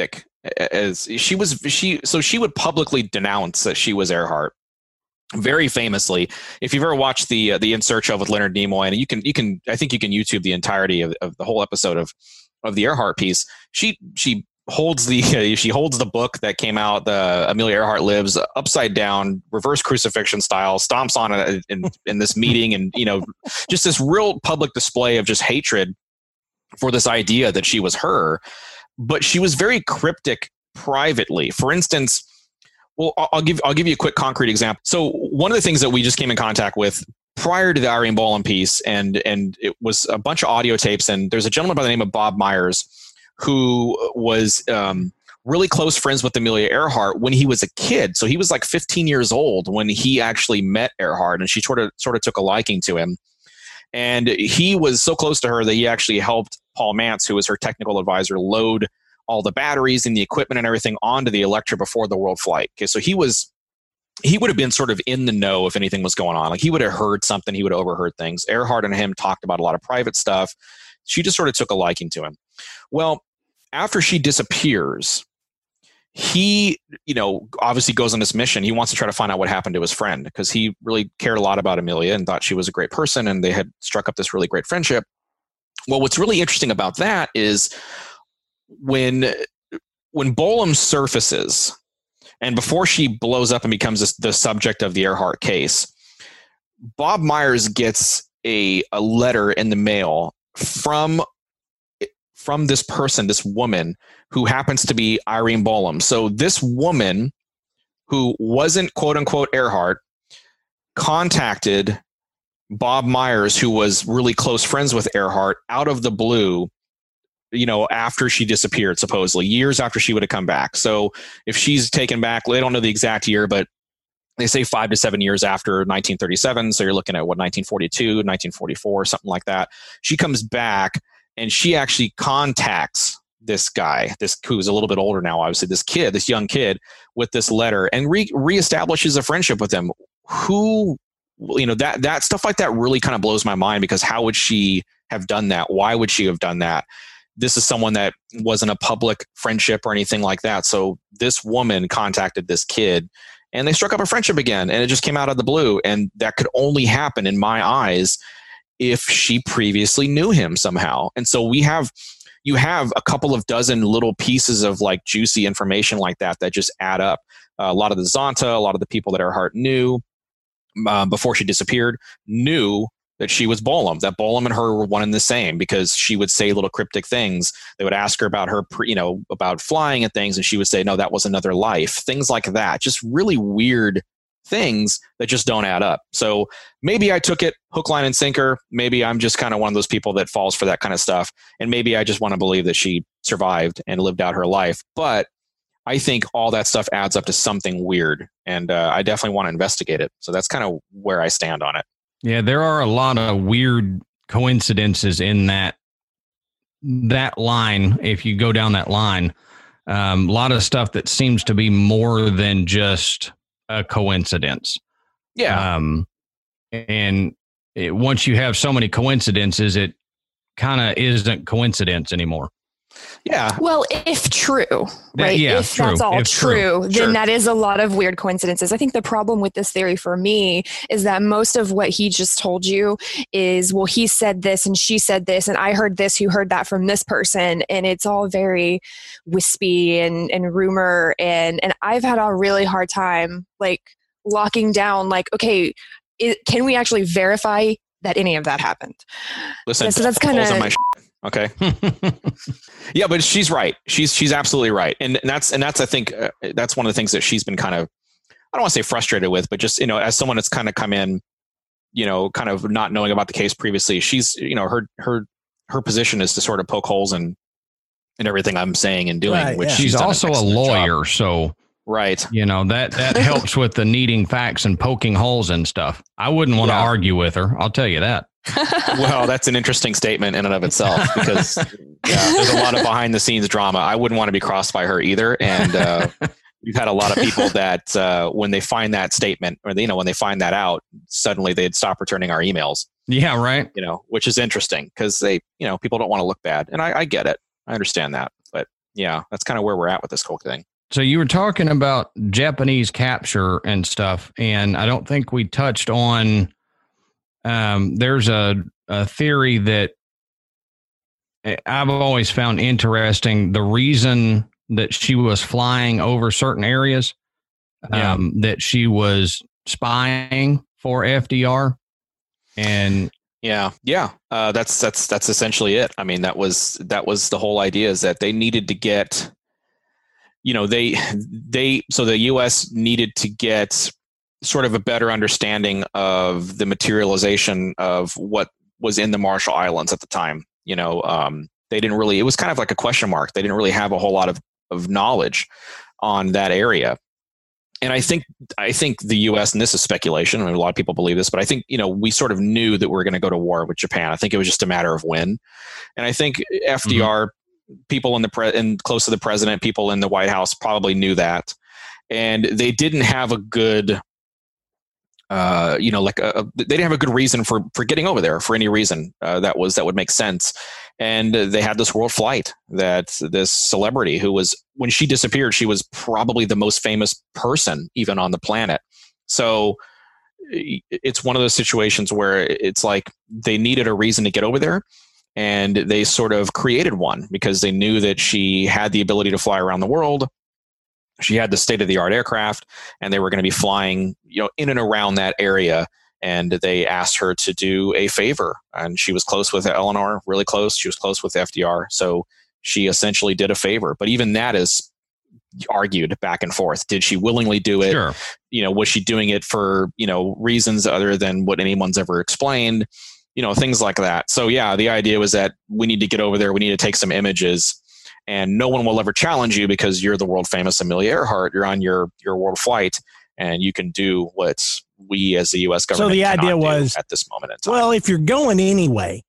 as she would publicly denounce that she was Earhart. Very famously, if you've ever watched the In Search of with Leonard Nimoy, and you can I think you can YouTube the entirety of the whole episode of the Earhart piece. She holds the book that came out, the Amelia Earhart Lives, upside down, reverse crucifixion style, stomps on it in this meeting, and just this real public display of just hatred for this idea that she was her. But she was very cryptic privately. For instance, well, I'll give you a quick concrete example. So one of the things that we just came in contact with prior to the Irene Bolam piece, and it was a bunch of audio tapes, and there's a gentleman by the name of Bob Myers who was really close friends with Amelia Earhart when he was a kid. So he was like 15 years old when he actually met Earhart, and she sort of took a liking to him. And he was so close to her that he actually helped Paul Mantz, who was her technical advisor, load all the batteries and the equipment and everything onto the Electra before the world flight. Okay, so he would have been sort of in the know if anything was going on. Like he would have heard something, he would have overheard things. Earhart and him talked about a lot of private stuff. She just sort of took a liking to him. Well, after she disappears, he, obviously goes on this mission. He wants to try to find out what happened to his friend because he really cared a lot about Amelia and thought she was a great person, and they had struck up this really great friendship. Well, what's really interesting about that is when Bolam surfaces, and before she blows up and becomes the subject of the Earhart case, Bob Myers gets a letter in the mail from this person, this woman who happens to be Irene Bolam. So this woman, who wasn't quote unquote Earhart, contacted Bob Myers, who was really close friends with Earhart, out of the blue, after she disappeared, supposedly years after she would have come back. So if she's taken back, they don't know the exact year, but they say 5 to 7 years after 1937. So you're looking at 1942, 1944, something like that. She comes back and she actually contacts this guy, who's a little bit older now, obviously, this young kid, with this letter, and reestablishes a friendship with him. Who, that stuff like that really kind of blows my mind, because how would she have done that? Why would she have done that? This is someone that wasn't a public friendship or anything like that. So this woman contacted this kid, and they struck up a friendship again, and it just came out of the blue. And that could only happen, in my eyes, if she previously knew him somehow. And so you have a couple of dozen little pieces of like juicy information like that just add up. A lot of the Zonta, a lot of the people that Earhart knew before she disappeared, knew that she was Bolam, that Bolam and her were one and the same, because she would say little cryptic things. They would ask her about her, about flying and things, and she would say, no, that was another life. Things like that. Just really weird things that just don't add up. So maybe I took it hook, line, and sinker. Maybe I'm just kind of one of those people that falls for that kind of stuff. And maybe I just want to believe that she survived and lived out her life. But I think all that stuff adds up to something weird. And I definitely want to investigate it. So that's kind of where I stand on it. Yeah, there are a lot of weird coincidences in that line. If you go down that line, a lot of stuff that seems to be more than just a coincidence. Yeah. Once you have so many coincidences, it kind of isn't coincidence anymore. Yeah. Well, if true, right? If true. That's all true, then sure, that is a lot of weird coincidences. I think the problem with this theory for me is that most of what he just told you is, well, he said this and she said this and I heard this, who heard that from this person. And it's all very wispy and rumor. And I've had a really hard time like locking down, like, okay, can we actually verify that any of that happened? Listen, so that's kind of... Okay. Yeah, but she's right. She's absolutely right. And that's I think that's one of the things that she's been kind of, I don't want to say frustrated with, but just, as someone that's kind of come in, kind of not knowing about the case previously, she's, her position is to sort of poke holes in everything I'm saying and doing, right, which she's also a lawyer. Job. So right. That helps with the needing facts and poking holes and stuff. I wouldn't want to argue with her. I'll tell you that. Well, that's an interesting statement in and of itself, because there's a lot of behind the scenes drama. I wouldn't want to be crossed by her either. And we've had a lot of people that when they find that statement, or when they find that out, suddenly they'd stop returning our emails. Yeah, right. Which is interesting, because they, people don't want to look bad, and I get it. I understand that, but yeah, that's kind of where we're at with this whole thing. So you were talking about Japanese capture and stuff, and I don't think we touched on. There's a theory that I've always found interesting. The reason that she was flying over certain areas, that she was spying for FDR, and that's essentially it. I mean, that was the whole idea, is that they needed to get, so the U.S. needed to get sort of a better understanding of the materialization of what was in the Marshall Islands at the time. They didn't really, it was kind of like a question mark. They didn't really have a whole lot of knowledge on that area. And I think the U.S., and this is speculation, I mean, a lot of people believe this, but I think, we sort of knew that we were going to go to war with Japan. I think it was just a matter of when. And I think FDR, people in close to the president, people in the White House probably knew that. And they didn't have a good, they didn't have a good reason for getting over there for any reason that would make sense. And they had this world flight, that this celebrity who was, when she disappeared, she was probably the most famous person even on the planet. So it's one of those situations where it's like they needed a reason to get over there, and they sort of created one because they knew that she had the ability to fly around the world. She had the state-of-the-art aircraft, and they were going to be flying, in and around that area. And they asked her to do a favor, and she was close with Eleanor, really close. She was close with FDR, so she essentially did a favor. But even that is argued back and forth. Did she willingly do it? Sure. Was she doing it for reasons other than what anyone's ever explained? Things like that. So yeah, the idea was that we need to get over there. We need to take some images. And no one will ever challenge you because you're the world famous Amelia Earhart. You're on your world flight, and you can do what we as the U.S. government. So the idea was at this moment in time. Well, if you're going anyway,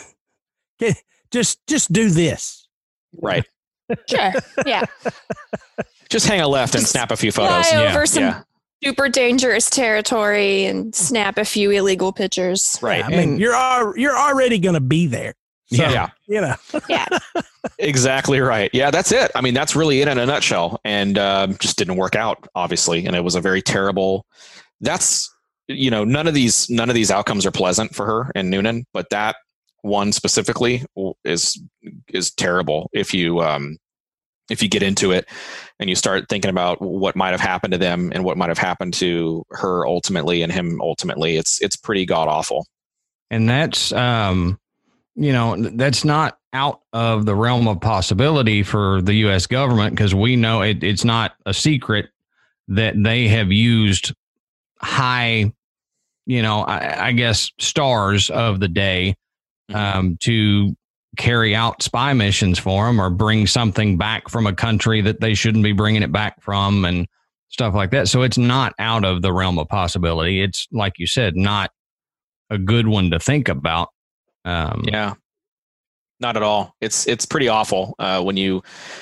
just do this. Right. Sure. Yeah. Just hang a left and snap a few photos. Fly over some super dangerous territory and snap a few illegal pictures. Right. I mean, you're already going to be there. So, yeah. Yeah. Exactly right. Yeah, that's it. I mean, that's really it in a nutshell. And just didn't work out, obviously. And it was a very terrible. That's, none of these outcomes are pleasant for her and Noonan, but that one specifically is terrible if you get into it and you start thinking about what might have happened to them and what might have happened to her ultimately and him ultimately. It's pretty god awful. And that's that's not out of the realm of possibility for the U.S. government, because we know it's not a secret that they have used high, I guess, stars of the day to carry out spy missions for them or bring something back from a country that they shouldn't be bringing it back from and stuff like that. So it's not out of the realm of possibility. It's, like you said, not a good one to think about. Yeah, not at all. It's pretty awful when you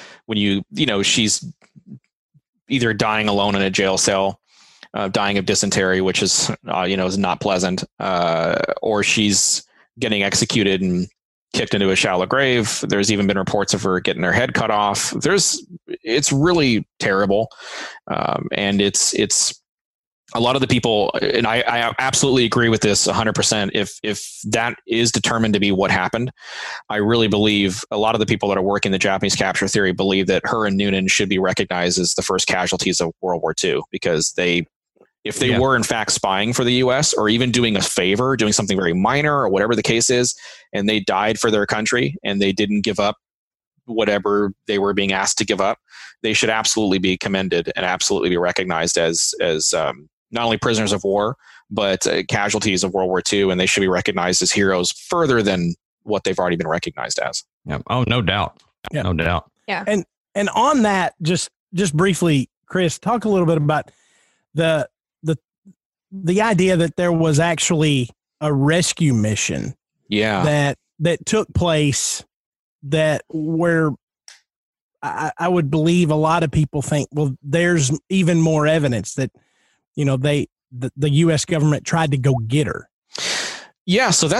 she's either dying alone in a jail cell, dying of dysentery, which is is not pleasant, or she's getting executed and kicked into a shallow grave. There's even been reports of her getting her head cut off. It's really terrible, and it's. A lot of the people, and I absolutely agree with this 100%. If that is determined to be what happened, I really believe a lot of the people that are working the Japanese capture theory believe that her and Noonan should be recognized as the first casualties of World War II, because if they were in fact spying for the U.S. or even doing a favor, doing something very minor or whatever the case is, and they died for their country and they didn't give up whatever they were being asked to give up, they should absolutely be commended and absolutely be recognized as not only prisoners of war, but casualties of World War II, and they should be recognized as heroes further than what they've already been recognized as. Yeah. Oh, no doubt. Yeah. No doubt. Yeah. And on that, just briefly, Chris, talk a little bit about the idea that there was actually a rescue mission. Yeah. That took place where I would believe a lot of people think, well, there's even more evidence that, the U.S. government tried to go get her. Yeah. So that's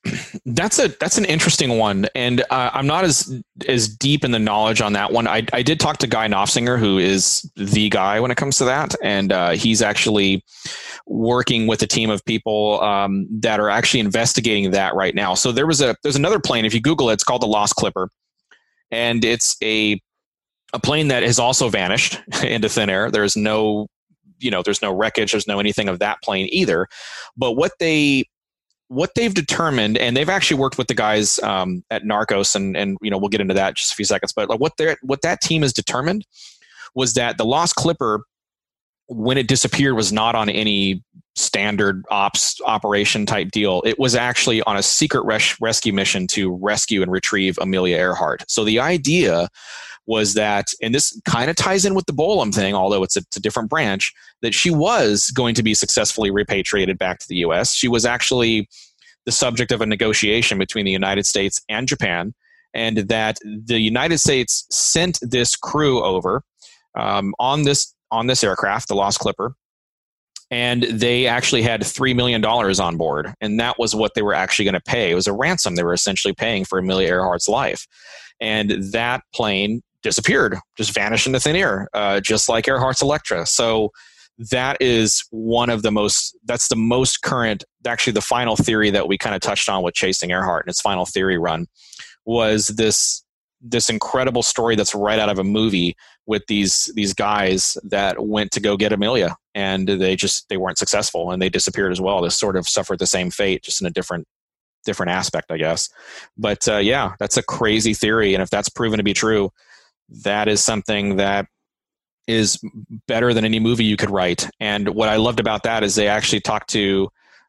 That's an interesting one, and I'm not as deep in the knowledge on that one. I did talk to Guy Nofsinger, who is the guy when it comes to that, and he's actually working with a team of people that are actually investigating that right now. So there's another plane. If you Google it, it's called the Lost Clipper, and it's a plane that has also vanished into thin air. There's no wreckage. There's no anything of that plane either. But what they've determined, and they've actually worked with the guys at Narcos, and we'll get into that in just a few seconds. But like what that team has determined was that the Lost Clipper, when it disappeared, was not on any standard ops operation type deal. It was actually on a secret rescue mission to rescue and retrieve Amelia Earhart. So the idea was that, and this kind of ties in with the Bolam thing, although it's a different branch, that she was going to be successfully repatriated back to the U.S. She was actually the subject of a negotiation between the United States and Japan, and that the United States sent this crew over on this aircraft, the Lost Clipper, and they actually had $3 million on board, and that was what they were actually going to pay. It was a ransom they were essentially paying for Amelia Earhart's life, and that plane disappeared, just vanished into thin air, just like Earhart's Electra. So that is that's the most current, actually the final theory that we kind of touched on with Chasing Earhart in its final theory run was this incredible story that's right out of a movie with these guys that went to go get Amelia, and they weren't successful, and they disappeared as well. They sort of suffered the same fate, just in a different aspect, I guess. But yeah, that's a crazy theory, and if that's proven to be true, that is something that is better than any movie you could write. And what I loved about that is they actually talked to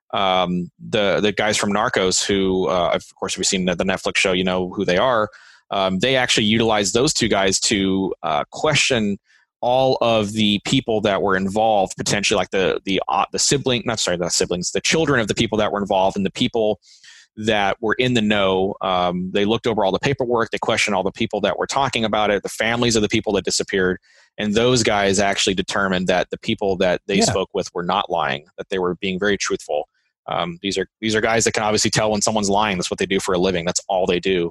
the guys from Narcos, who of course, if you've seen the Netflix show, you know who they are. They actually utilized those two guys to question all of the people that were involved, potentially like the children of the people that were involved, and the people that were in the know. They looked over all the paperwork. They questioned all the people that were talking about it, the families of the people that disappeared. And those guys actually determined that the people that they spoke with were not lying, that they were being very truthful. These are guys that can obviously tell when someone's lying. That's what they do for a living. That's all they do.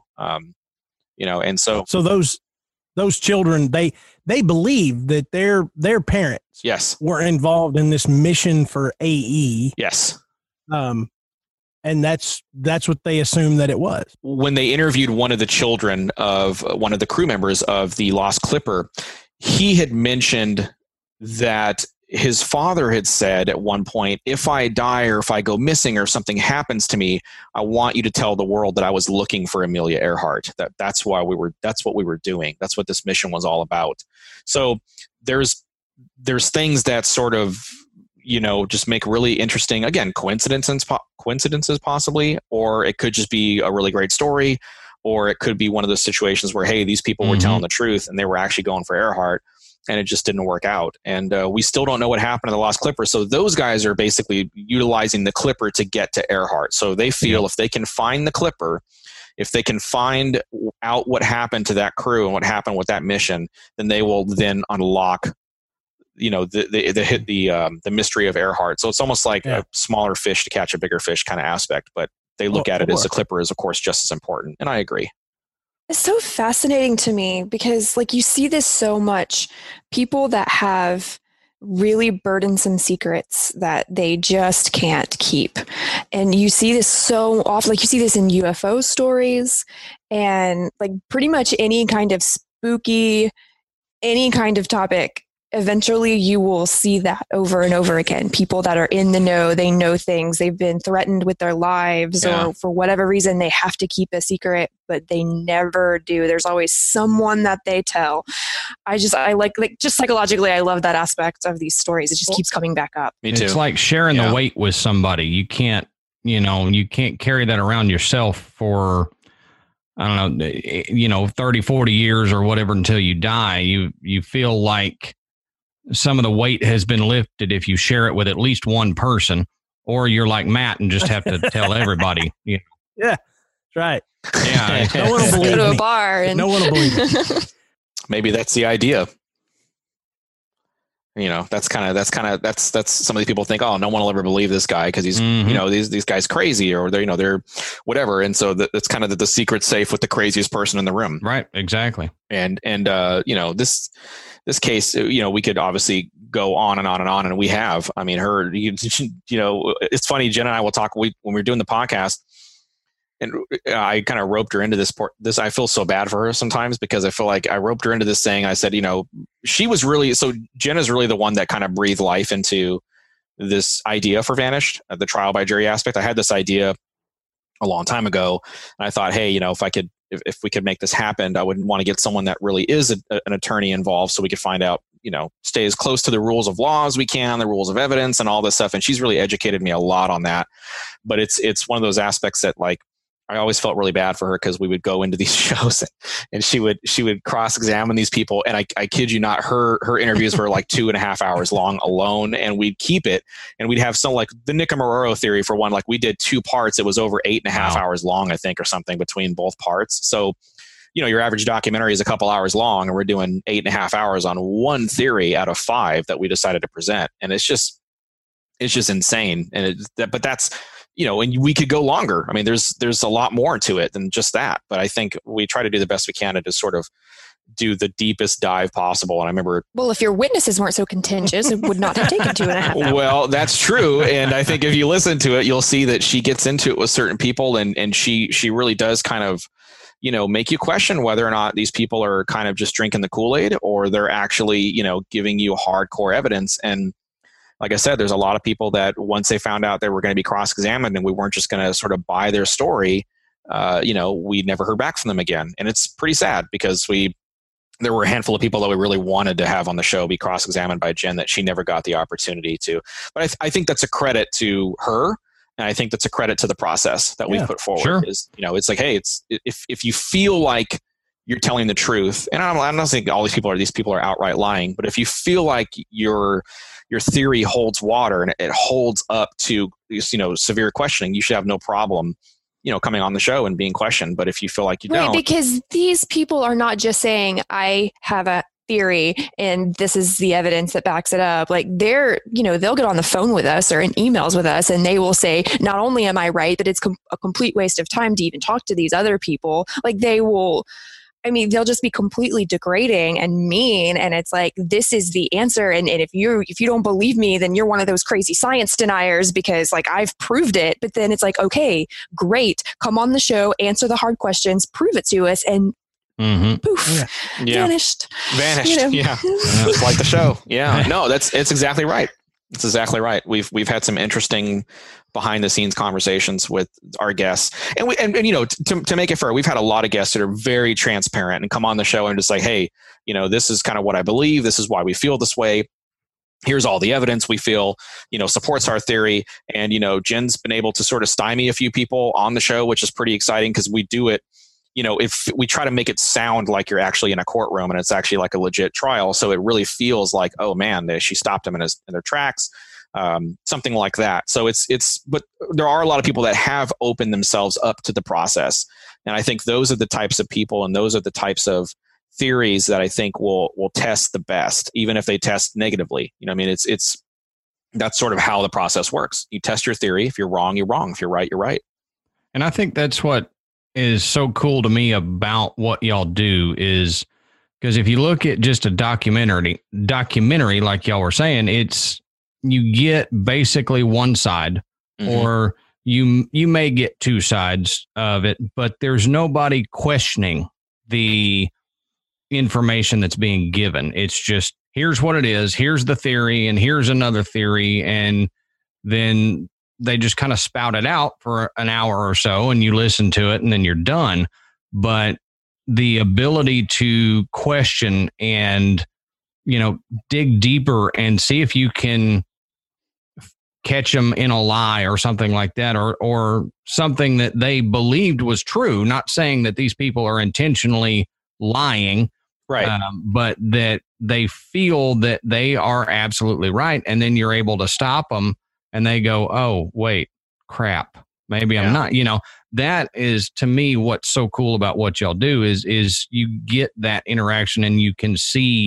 And so those children, they believe that their parents were involved in this mission for AE. Yes. And that's what they assumed that it was. When they interviewed one of the children of one of the crew members of the Lost Clipper, he had mentioned that his father had said at one point, if I die or if I go missing or something happens to me, I want you to tell the world that I was looking for Amelia Earhart. That's what we were doing. That's what this mission was all about. So there's things that sort of, just make really interesting, again, coincidences possibly, or it could just be a really great story, or it could be one of those situations where, hey, these people were telling the truth and they were actually going for Earhart, and it just didn't work out. And we still don't know what happened to the Lost Clipper. So those guys are basically utilizing the Clipper to get to Earhart. So they feel if they can find the Clipper, if they can find out what happened to that crew and what happened with that mission, then they will then unlock the mystery of Earhart. So it's almost like a smaller fish to catch a bigger fish kind of aspect, but they look at it as the Clipper is, of course, just as important. And I agree. It's so fascinating to me because you see this so much, people that have really burdensome secrets that they just can't keep. And you see this so often, you see this in UFO stories and pretty much any kind of spooky, any kind of topic. Eventually you will see that over and over again. People that are in the know, they know things, they've been threatened with their lives or for whatever reason they have to keep a secret, but they never do. There's always someone that they tell. I like just psychologically, I love that aspect of these stories. It just keeps coming back up. Me too. It's like sharing the weight with somebody. You can't carry that around yourself for, I don't know, 30, 40 years or whatever until you die. You feel like some of the weight has been lifted if you share it with at least one person, or you're like Matt and just have to tell everybody. Yeah, that's right. Yeah, no one will believe Go to me. a bar and No one will believe me. Maybe that's the idea. That's some of these people think, oh, no one will ever believe this guy because he's, these guys crazy, or they're whatever. And so that's kind of the secret safe with the craziest person in the room. Right. Exactly. And this case, we could obviously go on and on and on. And we have, I mean, it's funny. Jen and I will talk when we're doing the podcast, and I kind of roped her into this. I feel so bad for her sometimes because I feel like I roped her into this thing. I said, she was really, so Jen is really the one that kind of breathed life into this idea for Vanished, the trial by jury aspect. I had this idea a long time ago, and I thought, hey, if we could make this happen, I would want to get someone that really is an attorney involved, so we could find out, stay as close to the rules of law as we can, the rules of evidence and all this stuff. And she's really educated me a lot on that. But it's one of those aspects that, like, I always felt really bad for her because we would go into these shows and she would cross-examine these people. And I kid you not, her interviews were like 2.5 hours long alone, and we'd keep it, and we'd have some, like the Nicomaroro theory for one, like we did 2 parts. It was over 8.5 hours long, I think, or something between both parts. So, your average documentary is a couple hours long, and we're doing 8.5 hours on one theory out of 5 that we decided to present. And it's just insane. And but that's, and we could go longer. I mean, there's a lot more to it than just that. But I think we try to do the best we can to just sort of do the deepest dive possible. And I remember, well, if your witnesses weren't so contentious, it would not have taken 2.5 hours. Well, that's true. And I think if you listen to it, you'll see that she gets into it with certain people, and she really does kind of, make you question whether or not these people are kind of just drinking the Kool-Aid, or they're actually, giving you hardcore evidence. And like I said, there's a lot of people that once they found out they were going to be cross-examined and we weren't just going to sort of buy their story, we never heard back from them again. And it's pretty sad because there were a handful of people that we really wanted to have on the show be cross-examined by Jen that she never got the opportunity to. But I think that's a credit to her. And I think that's a credit to the process that we've put forward. Sure. Is, it's like, hey, if you feel like you're telling the truth, and I'm not saying all these people are outright lying, but if you feel like your theory holds water and it holds up to, severe questioning, you should have no problem, coming on the show and being questioned. But if you feel like you don't. Because these people are not just saying, I have a theory and this is the evidence that backs it up. Like they'll get on the phone with us or in emails with us, and they will say, not only am I right, but it's a complete waste of time to even talk to these other people. Like they'll just be completely degrading and mean. And it's like, this is the answer. And if you don't believe me, then you're one of those crazy science deniers because like I've proved it. But then it's like, okay, great. Come on the show, answer the hard questions, prove it to us. And poof, vanished. Yeah. Just like the show. Yeah. No, it's exactly right. It's exactly right. We've had some interesting behind the scenes conversations with our guests, and to make it fair, we've had a lot of guests that are very transparent and come on the show and just like, hey, this is kind of what I believe. This is why we feel this way. Here's all the evidence we feel, supports our theory. And, Jen's been able to sort of stymie a few people on the show, which is pretty exciting because we do it. If we try to make it sound like you're actually in a courtroom and it's actually like a legit trial. So it really feels like, oh man, she stopped them in their tracks, something like that. So but there are a lot of people that have opened themselves up to the process. And I think those are the types of people and those are the types of theories that I think will test the best, even if they test negatively. That's sort of how the process works. You test your theory. If you're wrong, you're wrong. If you're right, you're right. And I think that's what is so cool to me about what y'all do is because if you look at just a documentary, like y'all were saying, you get basically one side or you may get 2 sides of it, but there's nobody questioning the information that's being given. It's just, here's what it is. Here's the theory and here's another theory. And then they just kind of spout it out for an hour or so and you listen to it and then you're done. But the ability to question and, dig deeper and see if you can catch them in a lie or something like that, or something that they believed was true, not saying that these people are intentionally lying, right? But that they feel that they are absolutely right. And then you're able to stop them. And they go, oh, wait, crap. Maybe I'm not, that is to me, what's so cool about what y'all do is you get that interaction and you can see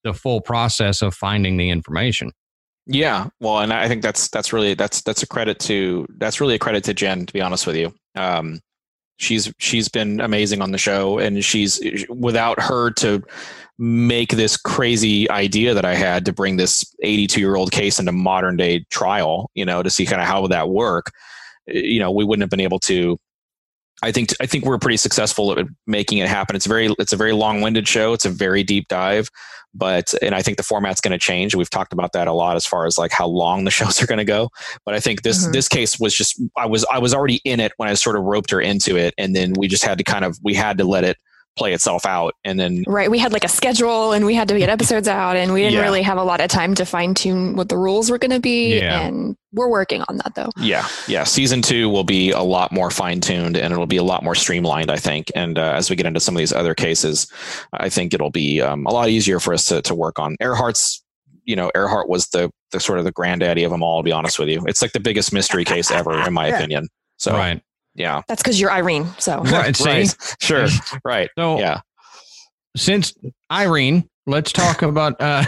the full process of finding the information. Yeah, well, and I think that's really a credit to Jen, to be honest with you. She's been amazing on the show, and without her to make this crazy idea that I had to bring this 82-year-old case into modern day trial, to see kind of how would that work, we wouldn't have been able to. I think we're pretty successful at making it happen. It's a very long-winded show. It's a very deep dive, and I think the format's going to change. We've talked about that a lot as far as like how long the shows are going to go. But I think this case was just, I was already in it when I sort of roped her into it, and then we just had to let it play itself out. And then we had like a schedule, and we had to get episodes out, and we didn't really have a lot of time to fine tune what the rules were going to be. And we're working on that though. Yeah. Season 2 will be a lot more fine tuned, and it'll be a lot more streamlined, I think. And as we get into some of these other cases, I think it'll be a lot easier for us to work on. Earhart was the sort of the granddaddy of them all, to be honest with you. It's like the biggest mystery case ever, in my opinion. So, right. Yeah. That's because you're Irene. So, right. Right. Sure. Right. So, yeah. Since Irene, let's talk about, I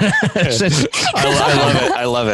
love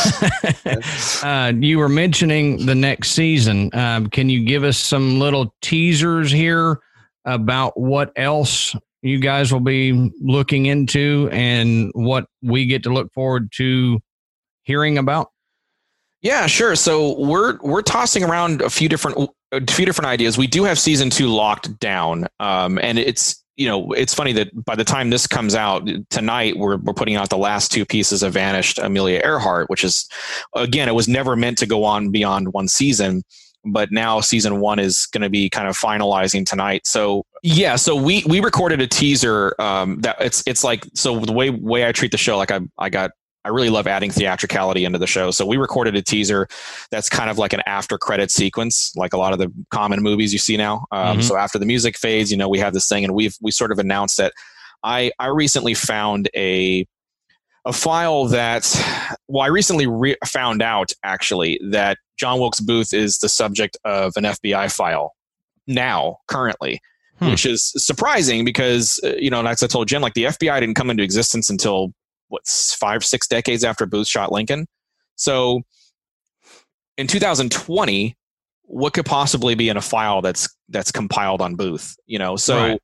it. You were mentioning the next season. Can you give us some little teasers here about what else you guys will be looking into and what we get to look forward to hearing about? Yeah, sure. So we're tossing around a few different ideas. We do have season 2 locked down. And it's funny that by the time this comes out tonight, we're putting out the last 2 pieces of Vanished Amelia Earhart, which is, again, it was never meant to go on beyond 1 season, but now season 1 is going to be kind of finalizing tonight. So yeah, so we recorded a teaser that it's like, so the way I treat the show, like I really love adding theatricality into the show. So we recorded a teaser that's kind of like an after credit sequence, like a lot of the common movies you see now. So after the music fades, we have this thing, and we sort of announced that I recently found a file that, I recently found out actually that John Wilkes Booth is the subject of an FBI file now, currently. Which is surprising because, and as I told Jen, like the FBI didn't come into existence until 5-6 decades after Booth shot Lincoln. So in 2020, what could possibly be in a file that's compiled on Booth? So right.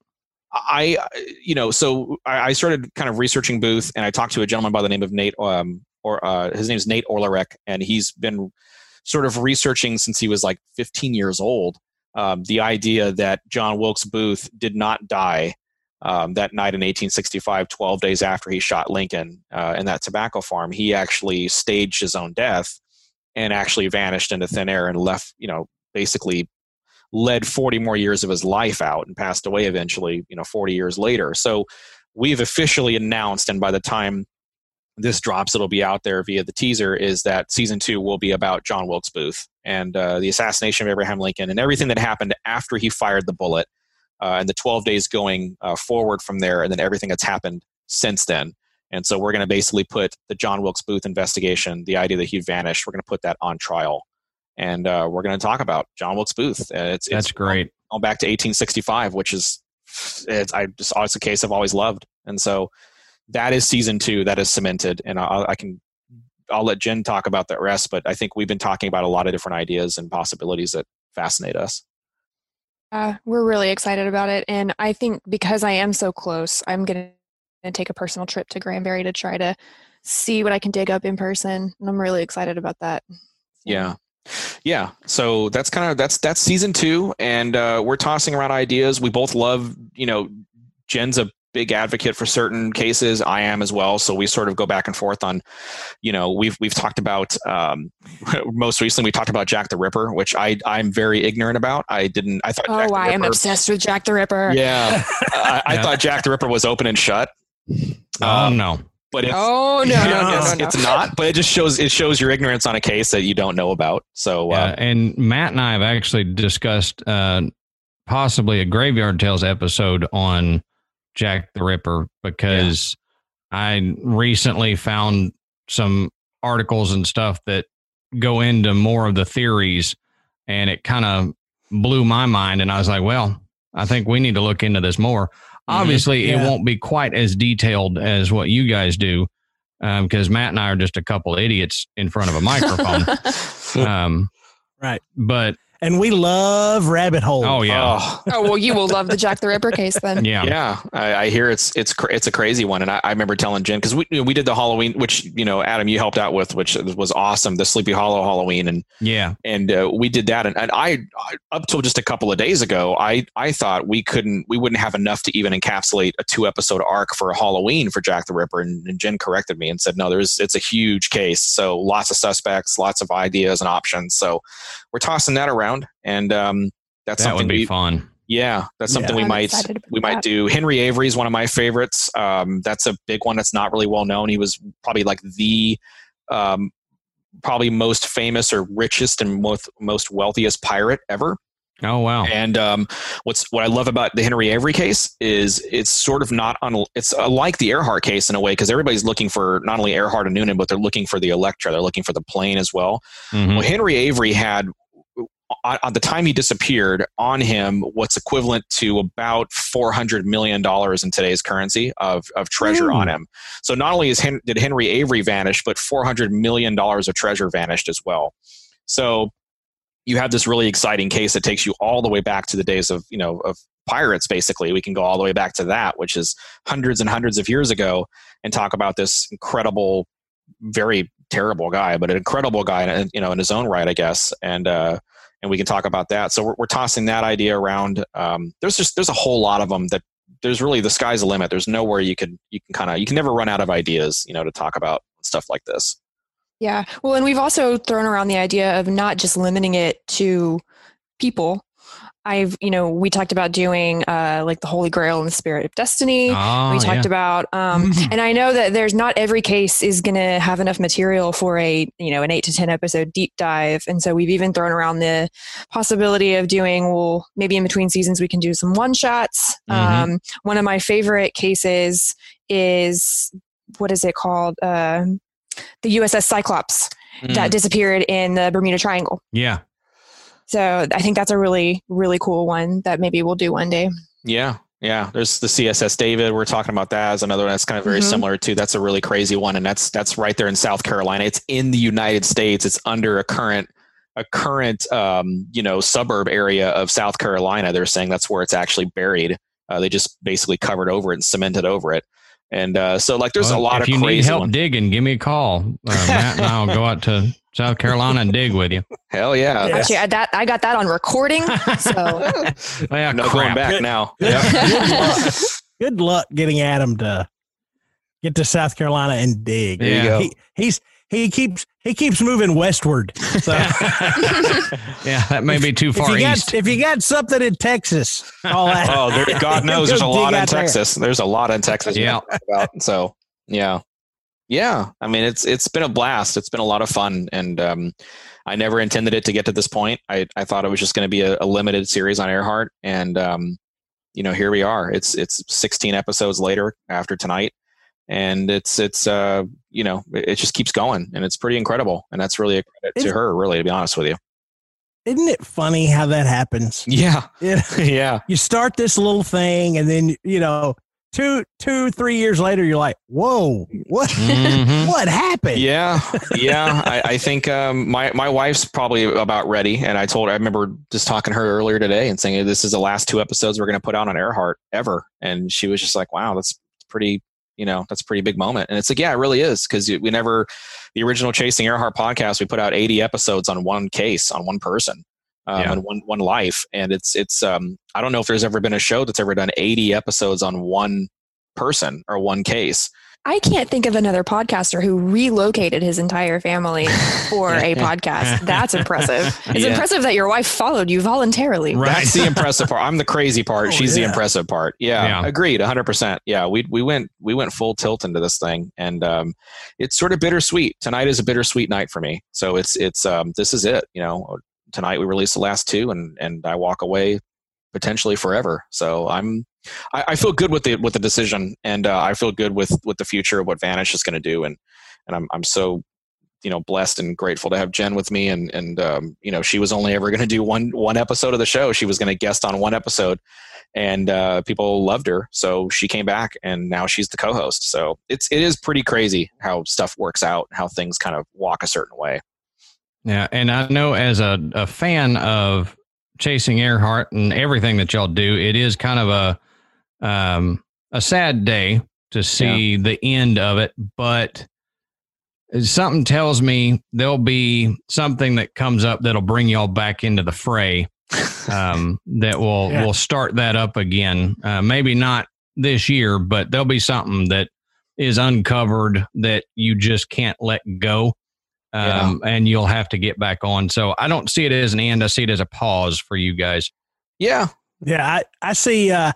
I started kind of researching Booth, and I talked to a gentleman by the name of Nate, his name is Nate Orlerek, and he's been sort of researching since he was like 15 years old. The idea that John Wilkes Booth did not die that night in 1865, 12 days after he shot Lincoln in that tobacco farm. He actually staged his own death and actually vanished into thin air and left, basically led 40 more years of his life out and passed away eventually, 40 years later. So we've officially announced, and by the time this drops, it'll be out there via the teaser, is that season 2 will be about John Wilkes Booth and the assassination of Abraham Lincoln and everything that happened after he fired the bullet, and the 12 days going forward from there, and then everything that's happened since then. And so we're going to basically put the John Wilkes Booth investigation, the idea that he vanished, we're going to put that on trial. And we're going to talk about John Wilkes Booth. That's great. Going back to 1865, which is, it's a case I've always loved. And so that is season 2. That is cemented. And I'll let Jen talk about the rest, but I think we've been talking about a lot of different ideas and possibilities that fascinate us. We're really excited about it. And I think because I am so close, I'm going to take a personal trip to Granbury to try to see what I can dig up in person. And I'm really excited about that. Yeah. Yeah. So that's that's season 2. And we're tossing around ideas. We both love, Jen's a big advocate for certain cases. I am as well. So we sort of go back and forth on, we've talked about, most recently we talked about Jack the Ripper, which I'm very ignorant about. I thought. Oh, I am obsessed with Jack the Ripper. Yeah. I thought Jack the Ripper was open and shut. No. But it's, no. It's not, but it just shows your ignorance on a case that you don't know about. So, and Matt and I have actually discussed, possibly a Graveyard Tales episode on Jack the Ripper, because I recently found some articles and stuff that go into more of the theories, and it kind of blew my mind. And I was like, well, I think we need to look into this more. Obviously, it won't be quite as detailed as what you guys do, because Matt and I are just a couple of idiots in front of a microphone. Right. But and we love rabbit holes. Oh yeah. Oh well, you will love the Jack the Ripper case then. Yeah. I hear it's a crazy one, and I remember telling Jen, because we did the Halloween, which Adam, you helped out with, which was awesome, the Sleepy Hollow Halloween, and we did that, and I up till just a couple of days ago, I thought we wouldn't have enough to even encapsulate a 2-episode arc for a Halloween for Jack the Ripper, and Jen corrected me and said no, it's a huge case, so lots of suspects, lots of ideas and options, so we're tossing that around. And that would be fun. Yeah, that's something we might do. Henry Avery is one of my favorites. That's a big one that's not really well known. He was probably like the probably most famous or richest and most wealthiest pirate ever. Oh wow! And what I love about the Henry Avery case is it's sort of it's like the Earhart case in a way, because everybody's looking for not only Earhart and Noonan, but they're looking for the Electra. They're looking for the plane as well. Well, Henry Avery had, at the time he disappeared, on him what's equivalent to about $400 million in today's currency of treasure on him. So not only did Henry Avery vanish, but $400 million of treasure vanished as well. So you have this really exciting case that takes you all the way back to the days of pirates. Basically, we can go all the way back to that, which is hundreds and hundreds of years ago, and talk about this incredible, very terrible guy, but an incredible guy, in his own right, I guess. And we can talk about that. So we're tossing that idea around. There's a whole lot of them that there's really, the sky's the limit. There's nowhere you can never run out of ideas, to talk about stuff like this. Yeah. Well, and we've also thrown around the idea of not just limiting it to people. We talked about doing like the Holy Grail and the Spirit of Destiny. We talked about, and I know that there's not every case is going to have enough material for an 8 to 10 episode deep dive. And so we've even thrown around the possibility of doing, maybe in between seasons, we can do some one shots. One of my favorite cases is, what is it called? The USS Cyclops that disappeared in the Bermuda Triangle. Yeah. So I think that's a really, really cool one that maybe we'll do one day. Yeah. Yeah. There's the CSS David. We're talking about that as another one that's kind of very similar too. That's a really crazy one. And that's right there in South Carolina. It's in the United States. It's under a current suburb area of South Carolina. They're saying that's where it's actually buried. They just basically covered over it and cemented over it. And so there's a lot of crazy. If you need help digging, give me a call. Matt and I'll go out to South Carolina and dig with you. Hell yeah. Actually, I got that on recording. So no going back now. Good luck getting Adam to get to South Carolina and dig. There you go. He keeps moving westward. So. Yeah, that may be too far east. If you got something in Texas, all that. Oh, God knows there's a lot in Texas. There's a lot in Texas. Yeah. So yeah. Yeah. I mean, it's been a blast. It's been a lot of fun. And I never intended it to get to this point. I thought it was just going to be a limited series on Earhart. And, here we are. It's 16 episodes later after tonight. And it just keeps going, and it's pretty incredible. And that's really a credit to her, really, to be honest with you. Isn't it funny how that happens? Yeah. Yeah. You start this little thing, and then, 2-3 years later, you're like, whoa, what what happened? Yeah. Yeah. I think my wife's probably about ready. And I remember just talking to her earlier today and saying, this is the last 2 episodes we're going to put out on Earhart ever. And she was just like, wow, that's pretty, that's a pretty big moment. And it's like, yeah, it really is. Cause the original Chasing Earhart podcast, we put out 80 episodes on one case, on one person, and one life. And it's I don't know if there's ever been a show that's ever done 80 episodes on one person or one case. I can't think of another podcaster who relocated his entire family for a podcast. That's impressive. It's impressive that your wife followed you voluntarily. Right. That's the impressive part. I'm the crazy part. She's the impressive part. Yeah. Agreed. 100%. Yeah. We went full tilt into this thing, and it's sort of bittersweet. Tonight is a bittersweet night for me. So it's this is it. Tonight we release the last 2, and I walk away potentially forever. So I feel good with the decision, and I feel good with the future of what Vanish is going to do, and I'm so blessed and grateful to have Jen with me. And she was only ever going to do one episode of the show. She was going to guest on one episode, and people loved her. So she came back, and now she's the co-host. So it is pretty crazy how stuff works out, how things kind of walk a certain way. Yeah. And I know as a fan of Chasing Earhart and everything that y'all do, it is kind of a sad day to see the end of it, but something tells me there'll be something that comes up that'll bring y'all back into the fray, that will start that up again. Maybe not this year, but there'll be something that is uncovered that you just can't let go. And you'll have to get back on. So I don't see it as an end. I see it as a pause for you guys. Yeah. Yeah. I see, a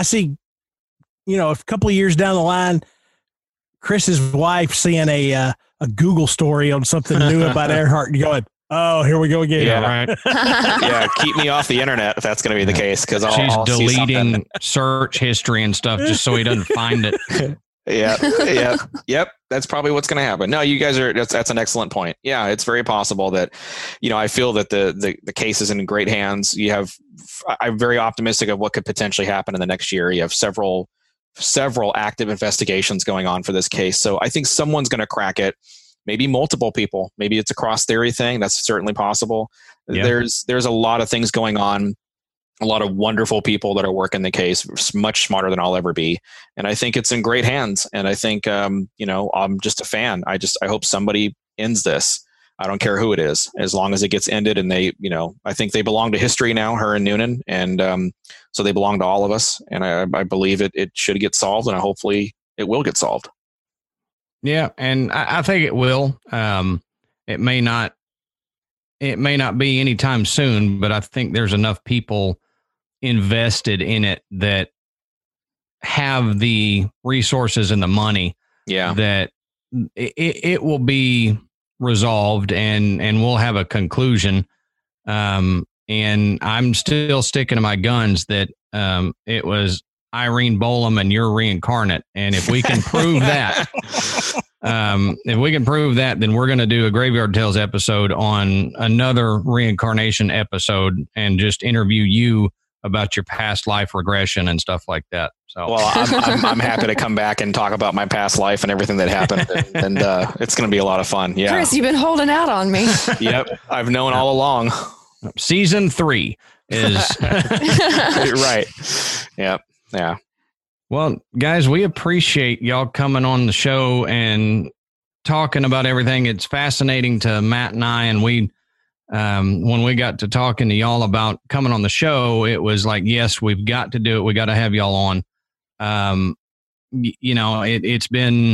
couple of years down the line, Chris's wife seeing a Google story on something new about Earhart and going, oh, here we go again. Yeah, right. Yeah, keep me off the internet if that's going to be the case, because I'll deleting search history and stuff just so he doesn't find it. Yep. That's probably what's going to happen. No, you guys that's an excellent point. Yeah, it's very possible that, I feel that the case is in great hands. I'm very optimistic of what could potentially happen in the next year. You have several active investigations going on for this case. So I think someone's going to crack it. Maybe multiple people. Maybe it's a cross theory thing. That's certainly possible. Yeah. There's a lot of things going on. A lot of wonderful people that are working the case, much smarter than I'll ever be. And I think it's in great hands. And I think, I'm just a fan. I hope somebody ends this. I don't care who it is, as long as it gets ended. And they, I think they belong to history now, her and Noonan. And so they belong to all of us. And I believe it should get solved, and hopefully it will get solved. Yeah. And I think it will. It may not be anytime soon, but I think there's enough people invested in it that have the resources and the money that it will be resolved and we'll have a conclusion. And I'm still sticking to my guns that it was Irene Bolam and you're reincarnate. And if we can prove that, then we're going to do a Graveyard Tales episode on another reincarnation episode and just interview you about your past life regression and stuff like that. So, well, I'm happy to come back and talk about my past life and everything that happened, and it's going to be a lot of fun. Yeah, Chris, you've been holding out on me. Yep, I've known all along. Season 3 is right. Yep. Yeah. Well, guys, we appreciate y'all coming on the show and talking about everything. It's fascinating to Matt and I, and when we got to talking to y'all about coming on the show, it was like, yes, we've got to do it. We got to have y'all on. It's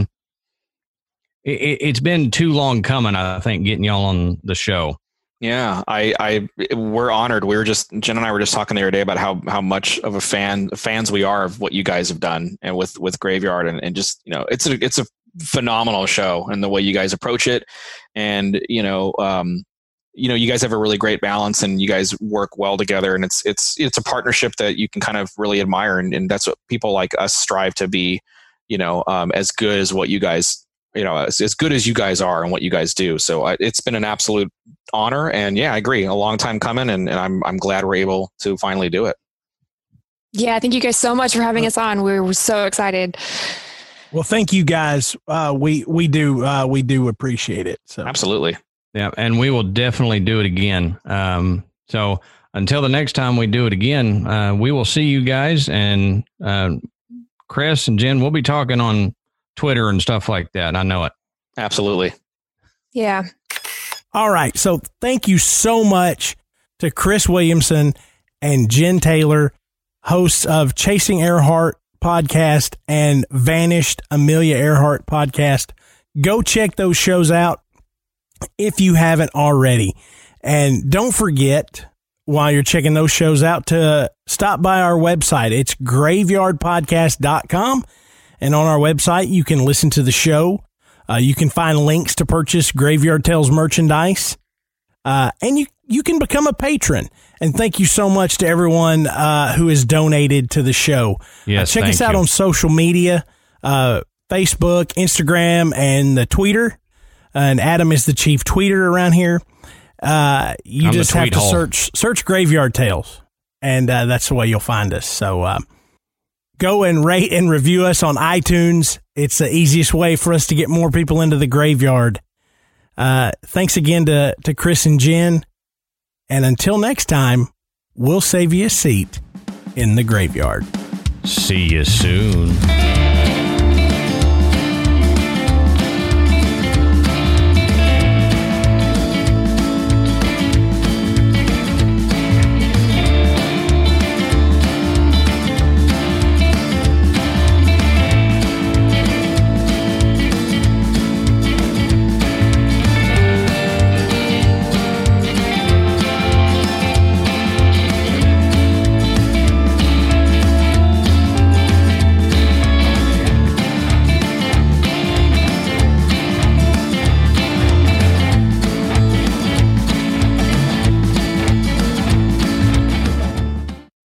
been too long coming, I think, getting y'all on the show. Yeah, we're honored. Jen and I were just talking the other day about how much of fans we are of what you guys have done, and with Graveyard, and just, it's a phenomenal show, and the way you guys approach it, and you guys have a really great balance, and you guys work well together, and it's a partnership that you can kind of really admire, and that's what people like us strive to be, as good as what you guys, as good as you guys are and what you guys do. So it's been an absolute honor, and yeah, I agree, a long time coming, and I'm glad we're able to finally do it. Yeah, thank you guys so much for having us on. We're so excited. Well, thank you guys. We do appreciate it. So absolutely. Yeah, and we will definitely do it again. So until the next time we do it again, we will see you guys. And Chris and Jen, we'll be talking on Twitter and stuff like that. I know it. Absolutely. Yeah. All right. So thank you so much to Chris Williamson and Jen Taylor, hosts of Chasing Earhart podcast and Vanished Amelia Earhart podcast. Go check those shows out if you haven't already. And don't forget, while you're checking those shows out, to stop by our website. It's graveyardpodcast.com. And on our website, you can listen to the show. You can find links to purchase Graveyard Tales merchandise. And you can become a patron. And thank you so much to everyone who has donated to the show. Yes, check us out on social media, Facebook, Instagram, and the Twitter. and Adam is the chief tweeter around here. You I'm just the have to tweet hole. search Graveyard Tales, and that's the way you'll find us. So go and rate and review us on iTunes. It's the easiest way for us to get more people into the graveyard. Thanks again to Chris and Jen. And until next time, we'll save you a seat in the graveyard. See you soon.